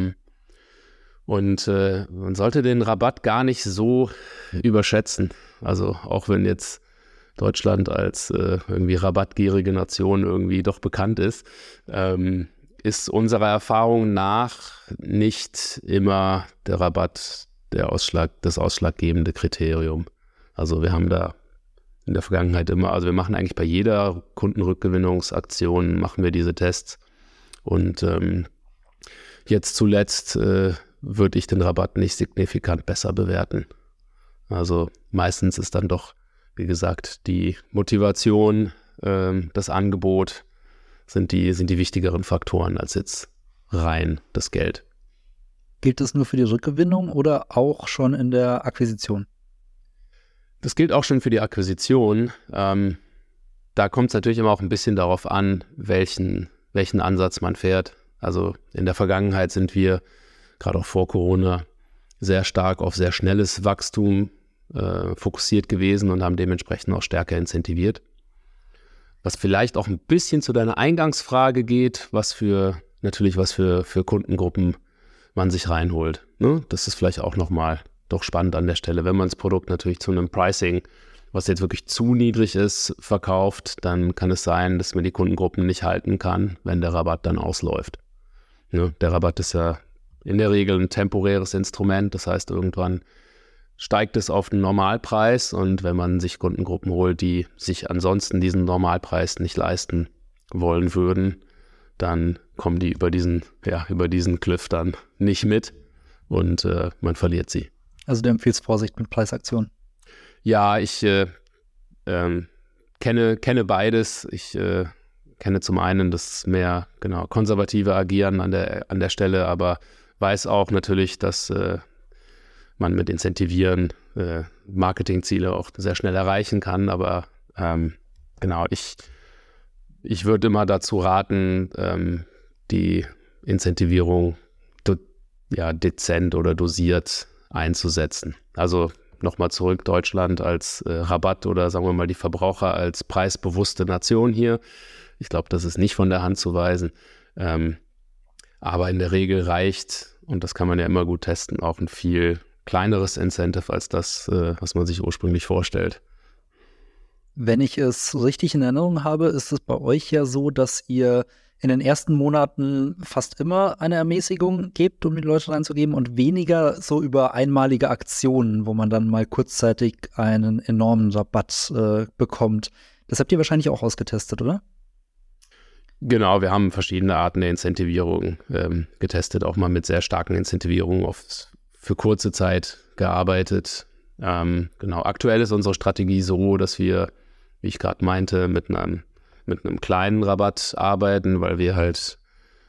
Und man sollte den Rabatt gar nicht so überschätzen. Also auch wenn jetzt Deutschland als irgendwie rabattgierige Nation irgendwie doch bekannt ist, ist unserer Erfahrung nach nicht immer der Rabatt das ausschlaggebende Kriterium. Also wir haben da in der Vergangenheit wir machen eigentlich bei jeder Kundenrückgewinnungsaktion machen wir diese Tests. Und jetzt zuletzt würde ich den Rabatt nicht signifikant besser bewerten. Also meistens ist dann doch, wie gesagt, die Motivation, das Angebot sind die wichtigeren Faktoren als jetzt rein das Geld. Gilt das nur für die Rückgewinnung oder auch schon in der Akquisition? Das gilt auch schon für die Akquisition. Da kommt es natürlich immer auch ein bisschen darauf an, welchen Ansatz man fährt. Also in der Vergangenheit sind wir, gerade auch vor Corona, sehr stark auf sehr schnelles Wachstum fokussiert gewesen und haben dementsprechend auch stärker incentiviert. Was vielleicht auch ein bisschen zu deiner Eingangsfrage geht, was für Kundengruppen man sich reinholt. Ne? Das ist vielleicht auch nochmal doch spannend an der Stelle, wenn man das Produkt natürlich zu einem Pricing was jetzt wirklich zu niedrig ist, verkauft, dann kann es sein, dass man die Kundengruppen nicht halten kann, wenn der Rabatt dann ausläuft. Ne? Der Rabatt ist ja in der Regel ein temporäres Instrument, das heißt, irgendwann steigt es auf den Normalpreis und wenn man sich Kundengruppen holt, die sich ansonsten diesen Normalpreis nicht leisten wollen würden, dann kommen die über diesen Cliff dann nicht mit und man verliert sie. Also du empfiehlst Vorsicht mit Preisaktionen? Ja, ich kenne beides. Ich kenne zum einen das mehr konservative Agieren an der Stelle, aber weiß auch natürlich, dass man mit Incentivieren Marketingziele auch sehr schnell erreichen kann. Aber ich würde immer dazu raten, die Incentivierung dezent oder dosiert einzusetzen. Also nochmal zurück, Deutschland als Rabatt oder sagen wir mal die Verbraucher als preisbewusste Nation hier. Ich glaube, das ist nicht von der Hand zu weisen. Aber in der Regel reicht, und das kann man ja immer gut testen, auch ein viel kleineres Incentive als das, was man sich ursprünglich vorstellt. Wenn ich es richtig in Erinnerung habe, ist es bei euch ja so, dass ihr in den ersten Monaten fast immer eine Ermäßigung gebt, um die Leute reinzugeben und weniger so über einmalige Aktionen, wo man dann mal kurzzeitig einen enormen Rabatt bekommt. Das habt ihr wahrscheinlich auch ausgetestet, oder? Genau, wir haben verschiedene Arten der Incentivierung getestet, auch mal mit sehr starken Incentivierungen oft für kurze Zeit gearbeitet. Aktuell ist unsere Strategie so, dass wir, wie ich gerade meinte, mit einem kleinen Rabatt arbeiten, weil wir halt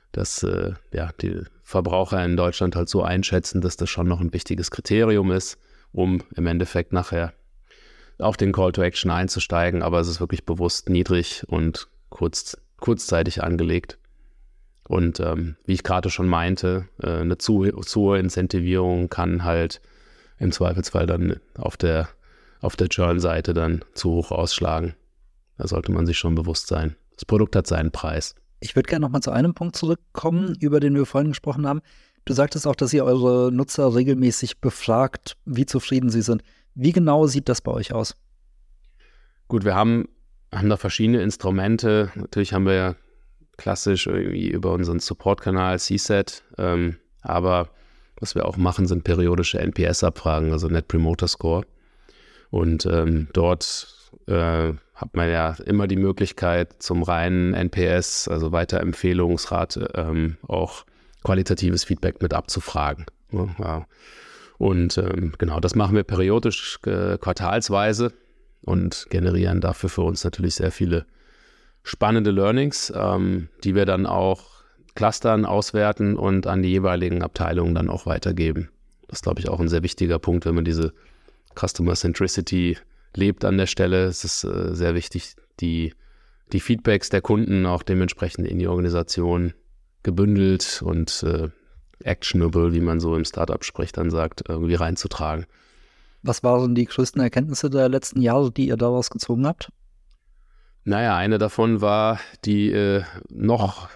die Verbraucher in Deutschland halt so einschätzen, dass das schon noch ein wichtiges Kriterium ist, um im Endeffekt nachher auf den Call to Action einzusteigen. Aber es ist wirklich bewusst niedrig und kurzzeitig angelegt. Und wie ich gerade schon meinte, eine zu hohe Incentivierung kann halt im Zweifelsfall dann auf der Churn-Seite dann zu hoch ausschlagen. Da sollte man sich schon bewusst sein. Das Produkt hat seinen Preis. Ich würde gerne noch mal zu einem Punkt zurückkommen, über den wir vorhin gesprochen haben. Du sagtest auch, dass ihr eure Nutzer regelmäßig befragt, wie zufrieden sie sind. Wie genau sieht das bei euch aus? Gut, wir haben da verschiedene Instrumente. Natürlich haben wir ja klassisch irgendwie über unseren Support-Kanal CSAT, aber was wir auch machen, sind periodische NPS-Abfragen, also Net Promoter Score. Und dort hat man ja immer die Möglichkeit, zum reinen NPS, also Weiterempfehlungsrate, auch qualitatives Feedback mit abzufragen. Ja. Und das machen wir periodisch, quartalsweise und generieren dafür für uns natürlich sehr viele spannende Learnings, die wir dann auch clustern, auswerten und an die jeweiligen Abteilungen dann auch weitergeben. Das ist, glaube ich, auch ein sehr wichtiger Punkt, wenn man diese Customer Centricity lebt an der Stelle. Es ist sehr wichtig, die Feedbacks der Kunden auch dementsprechend in die Organisation gebündelt und actionable, wie man so im Startup spricht, dann sagt, irgendwie reinzutragen. Was waren die größten Erkenntnisse der letzten Jahre, die ihr daraus gezogen habt? Naja, eine davon war die noch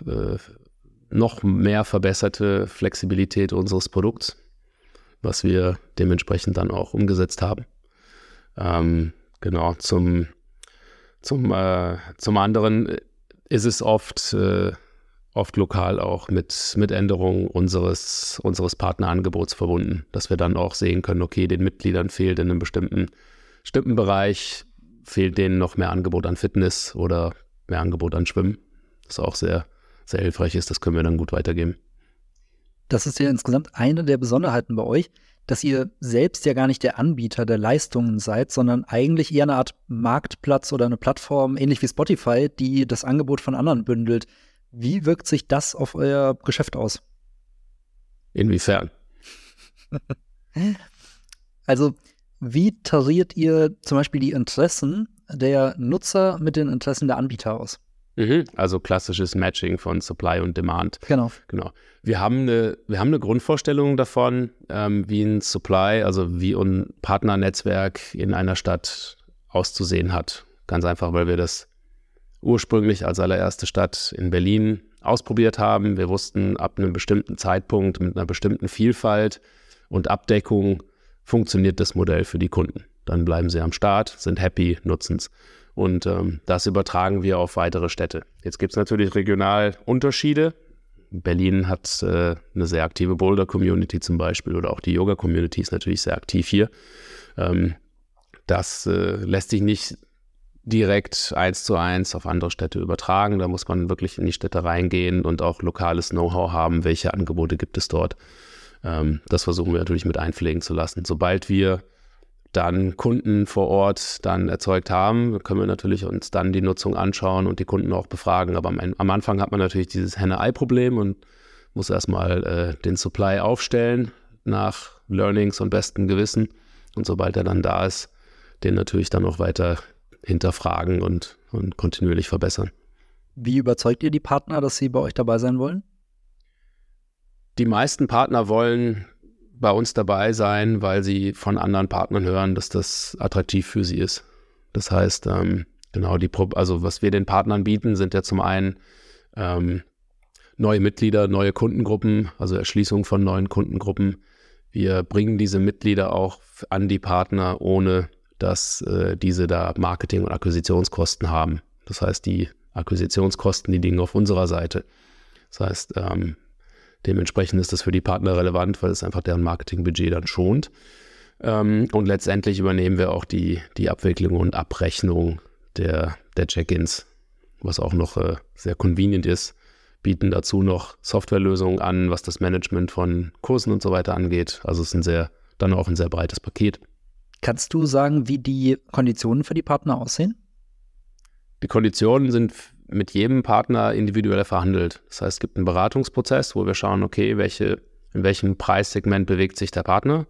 mehr verbesserte Flexibilität unseres Produkts, was wir dementsprechend dann auch umgesetzt haben. Zum anderen ist es oft lokal auch mit Änderungen unseres Partnerangebots verbunden, dass wir dann auch sehen können, okay, den Mitgliedern fehlt in einem bestimmten Bereich, fehlt denen noch mehr Angebot an Fitness oder mehr Angebot an Schwimmen. Das auch sehr, sehr hilfreich ist, das können wir dann gut weitergeben. Das ist ja insgesamt eine der Besonderheiten bei euch, dass ihr selbst ja gar nicht der Anbieter der Leistungen seid, sondern eigentlich eher eine Art Marktplatz oder eine Plattform, ähnlich wie Spotify, die das Angebot von anderen bündelt. Wie wirkt sich das auf euer Geschäft aus? Inwiefern? Also, wie tariert ihr zum Beispiel die Interessen der Nutzer mit den Interessen der Anbieter aus? Also klassisches Matching von Supply und Demand. Genau. Wir haben eine Grundvorstellung davon, wie ein Supply, also wie ein Partnernetzwerk in einer Stadt auszusehen hat. Ganz einfach, weil wir das ursprünglich als allererste Stadt in Berlin ausprobiert haben. Wir wussten, ab einem bestimmten Zeitpunkt mit einer bestimmten Vielfalt und Abdeckung funktioniert das Modell für die Kunden. dann bleiben sie am Start, sind happy, nutzen es. Und das übertragen wir auf weitere Städte. Jetzt gibt es natürlich regional Unterschiede. Berlin hat eine sehr aktive Boulder-Community zum Beispiel oder auch die Yoga-Community ist natürlich sehr aktiv hier. Das lässt sich nicht direkt 1:1 auf andere Städte übertragen. Da muss man wirklich in die Städte reingehen und auch lokales Know-how haben, welche Angebote gibt es dort. Das versuchen wir natürlich mit einpflegen zu lassen. Sobald wir dann Kunden vor Ort dann erzeugt haben, können wir natürlich uns dann die Nutzung anschauen und die Kunden auch befragen. Aber am Anfang hat man natürlich dieses Henne-Ei-Problem und muss erstmal den Supply aufstellen nach Learnings und bestem Gewissen. Und sobald er dann da ist, den natürlich dann auch weiter hinterfragen und kontinuierlich verbessern. Wie überzeugt ihr die Partner, dass sie bei euch dabei sein wollen? Die meisten Partner wollen bei uns dabei sein, weil sie von anderen Partnern hören, dass das attraktiv für sie ist. Das heißt, genau, also was wir den Partnern bieten, sind ja zum einen neue Mitglieder, neue Kundengruppen, also Erschließung von neuen Kundengruppen. Wir bringen diese Mitglieder auch an die Partner, ohne dass diese da Marketing- und Akquisitionskosten haben. Das heißt, die Akquisitionskosten, die liegen auf unserer Seite. Das heißt, dementsprechend ist das für die Partner relevant, weil es einfach deren Marketingbudget dann schont. Und letztendlich übernehmen wir auch die Abwicklung und Abrechnung der Check-ins, was auch noch sehr convenient ist. Bieten dazu noch Softwarelösungen an, was das Management von Kursen und so weiter angeht. Also es ist dann auch ein sehr breites Paket. Kannst du sagen, wie die Konditionen für die Partner aussehen? Die Konditionen sind mit jedem Partner individuell verhandelt. Das heißt, es gibt einen Beratungsprozess, wo wir schauen, okay, in welchem Preissegment bewegt sich der Partner,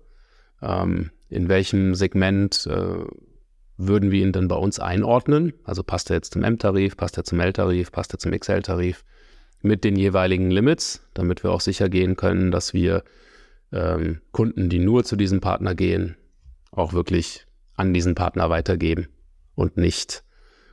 in welchem Segment würden wir ihn dann bei uns einordnen, also passt er jetzt zum M-Tarif, passt er zum L-Tarif, passt er zum XL-Tarif, mit den jeweiligen Limits, damit wir auch sicher gehen können, dass wir Kunden, die nur zu diesem Partner gehen, auch wirklich an diesen Partner weitergeben und nicht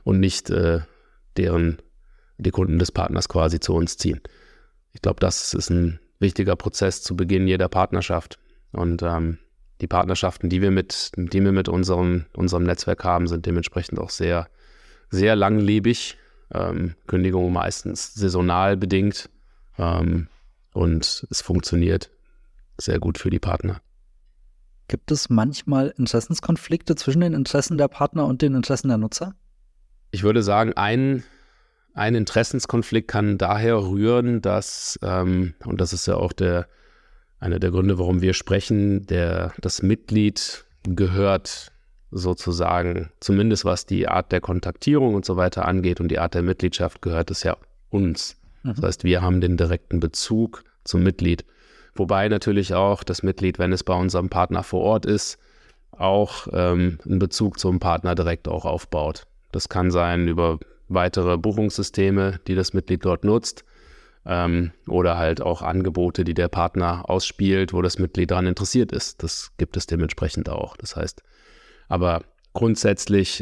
die Kunden des Partners quasi zu uns ziehen. Ich glaube, das ist ein wichtiger Prozess zu Beginn jeder Partnerschaft. Und die Partnerschaften, die wir mit unserem Netzwerk haben, sind dementsprechend auch sehr, sehr langlebig. Kündigungen meistens saisonal bedingt. Und es funktioniert sehr gut für die Partner. Gibt es manchmal Interessenskonflikte zwischen den Interessen der Partner und den Interessen der Nutzer? Ich würde sagen, ein Interessenskonflikt kann daher rühren, dass, und das ist ja auch einer der Gründe, warum wir sprechen, das Mitglied gehört sozusagen, zumindest was die Art der Kontaktierung und so weiter angeht und die Art der Mitgliedschaft, gehört es ja uns. Das heißt, wir haben den direkten Bezug zum Mitglied. Wobei natürlich auch das Mitglied, wenn es bei unserem Partner vor Ort ist, auch einen Bezug zum Partner direkt auch aufbaut. Das kann sein über weitere Buchungssysteme, die das Mitglied dort nutzt, oder halt auch Angebote, die der Partner ausspielt, wo das Mitglied daran interessiert ist. Das gibt es dementsprechend auch. Das heißt, aber grundsätzlich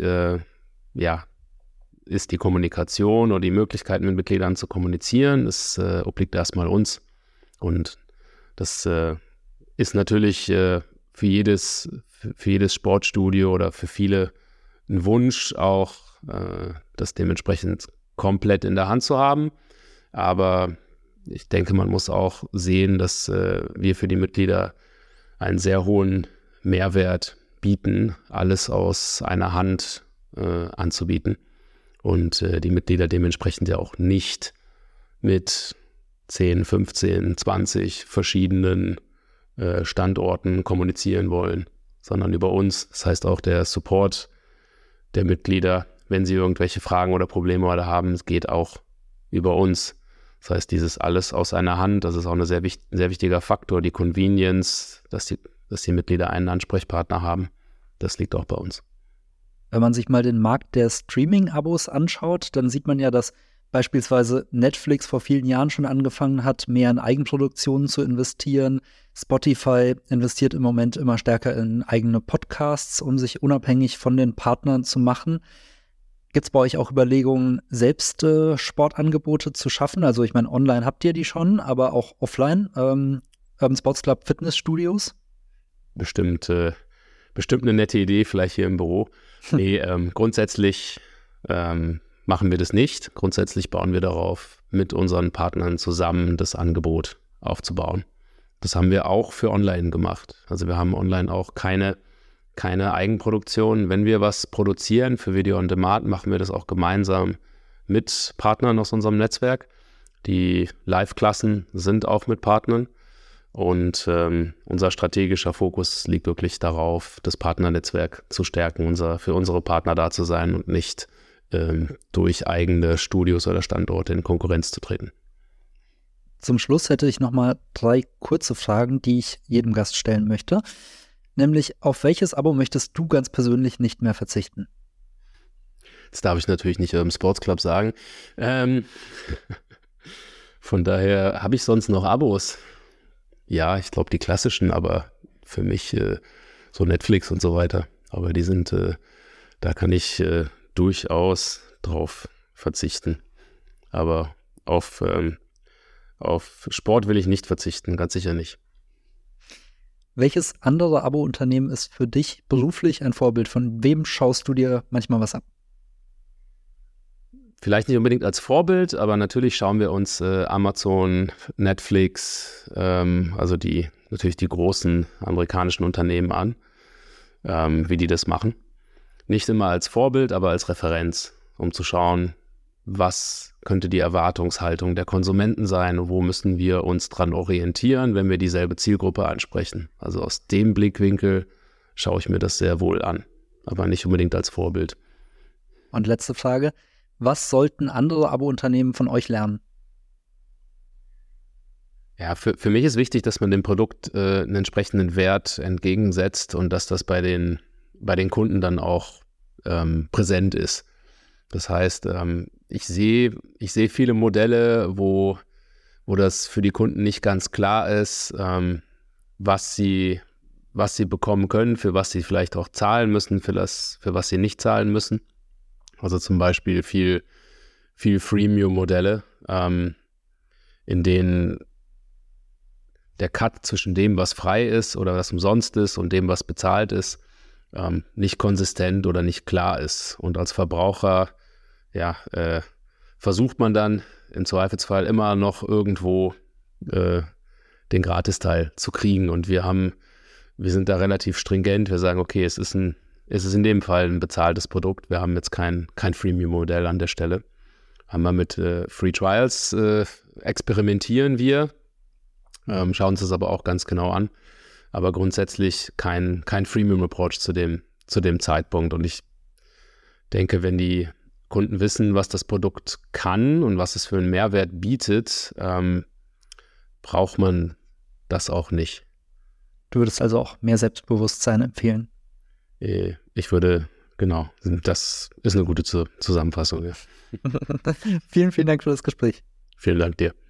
ist die Kommunikation oder die Möglichkeit, mit Mitgliedern zu kommunizieren, das obliegt erstmal uns. Und das ist natürlich für jedes Sportstudio oder für viele ein Wunsch, auch das dementsprechend komplett in der Hand zu haben. Aber ich denke, man muss auch sehen, dass wir für die Mitglieder einen sehr hohen Mehrwert bieten, alles aus einer Hand anzubieten. Und die Mitglieder dementsprechend ja auch nicht mit 10, 15, 20 verschiedenen Standorten kommunizieren wollen, sondern über uns. Das heißt auch der Support der Mitglieder, wenn sie irgendwelche Fragen oder Probleme haben, es geht auch über uns. Das heißt, dieses alles aus einer Hand, das ist auch ein sehr wichtiger Faktor, die Convenience, dass die Mitglieder einen Ansprechpartner haben, das liegt auch bei uns. Wenn man sich mal den Markt der Streaming-Abos anschaut, dann sieht man ja, dass beispielsweise Netflix vor vielen Jahren schon angefangen hat, mehr in Eigenproduktionen zu investieren. Spotify investiert im Moment immer stärker in eigene Podcasts, um sich unabhängig von den Partnern zu machen. Gibt es bei euch auch Überlegungen, selbst Sportangebote zu schaffen? Also ich meine, online habt ihr die schon, aber auch offline, Urban Sports Club Fitnessstudios? Bestimmte bestimmt eine nette Idee, vielleicht hier im Büro. Nee, grundsätzlich machen wir das nicht. Grundsätzlich bauen wir darauf, mit unseren Partnern zusammen das Angebot aufzubauen. Das haben wir auch für online gemacht. Also wir haben online auch keine Eigenproduktion. Wenn wir was produzieren für Video on Demand, machen wir das auch gemeinsam mit Partnern aus unserem Netzwerk. Die Live-Klassen sind auch mit Partnern. Und unser strategischer Fokus liegt wirklich darauf, das Partnernetzwerk zu stärken, für unsere Partner da zu sein und nicht durch eigene Studios oder Standorte in Konkurrenz zu treten. Zum Schluss hätte ich nochmal 3 kurze Fragen, die ich jedem Gast stellen möchte. Nämlich, auf welches Abo möchtest du ganz persönlich nicht mehr verzichten? Das darf ich natürlich nicht im Sportsclub sagen. Von daher habe ich sonst noch Abos. Ja, ich glaube die klassischen, aber für mich so Netflix und so weiter. Aber die sind, da kann ich durchaus drauf verzichten. Aber auf Sport will ich nicht verzichten, ganz sicher nicht. Welches andere Abo-Unternehmen ist für dich beruflich ein Vorbild? Von wem schaust du dir manchmal was ab? Vielleicht nicht unbedingt als Vorbild, aber natürlich schauen wir uns Amazon, Netflix, also natürlich die großen amerikanischen Unternehmen an, wie die das machen. Nicht immer als Vorbild, aber als Referenz, um zu schauen, was könnte die Erwartungshaltung der Konsumenten sein und wo müssen wir uns dran orientieren, wenn wir dieselbe Zielgruppe ansprechen. Also aus dem Blickwinkel schaue ich mir das sehr wohl an, aber nicht unbedingt als Vorbild. Und letzte Frage, was sollten andere Abo-Unternehmen von euch lernen? Ja, für mich ist wichtig, dass man dem Produkt einen entsprechenden Wert entgegensetzt und dass das bei den Kunden dann auch präsent ist. Das heißt, ich sehe viele Modelle, wo das für die Kunden nicht ganz klar ist, was sie bekommen können, für was sie vielleicht auch zahlen müssen, für was sie nicht zahlen müssen. Also zum Beispiel viel Freemium-Modelle, in denen der Cut zwischen dem, was frei ist oder was umsonst ist und dem, was bezahlt ist, nicht konsistent oder nicht klar ist. Und als Verbraucher versucht man dann im Zweifelsfall immer noch irgendwo den Gratisteil zu kriegen. Und wir sind da relativ stringent. Wir sagen, okay, es ist in dem Fall ein bezahltes Produkt. Wir haben jetzt kein Freemium-Modell an der Stelle. Mit Free Trials experimentieren wir, schauen uns das aber auch ganz genau an. Aber grundsätzlich kein Freemium-Approach zu dem Zeitpunkt. Und ich denke, wenn die Kunden wissen, was das Produkt kann und was es für einen Mehrwert bietet, braucht man das auch nicht. Du würdest also auch mehr Selbstbewusstsein empfehlen? Ich würde, genau, das ist eine gute Zusammenfassung. Ja. Vielen, vielen Dank für das Gespräch. Vielen Dank dir.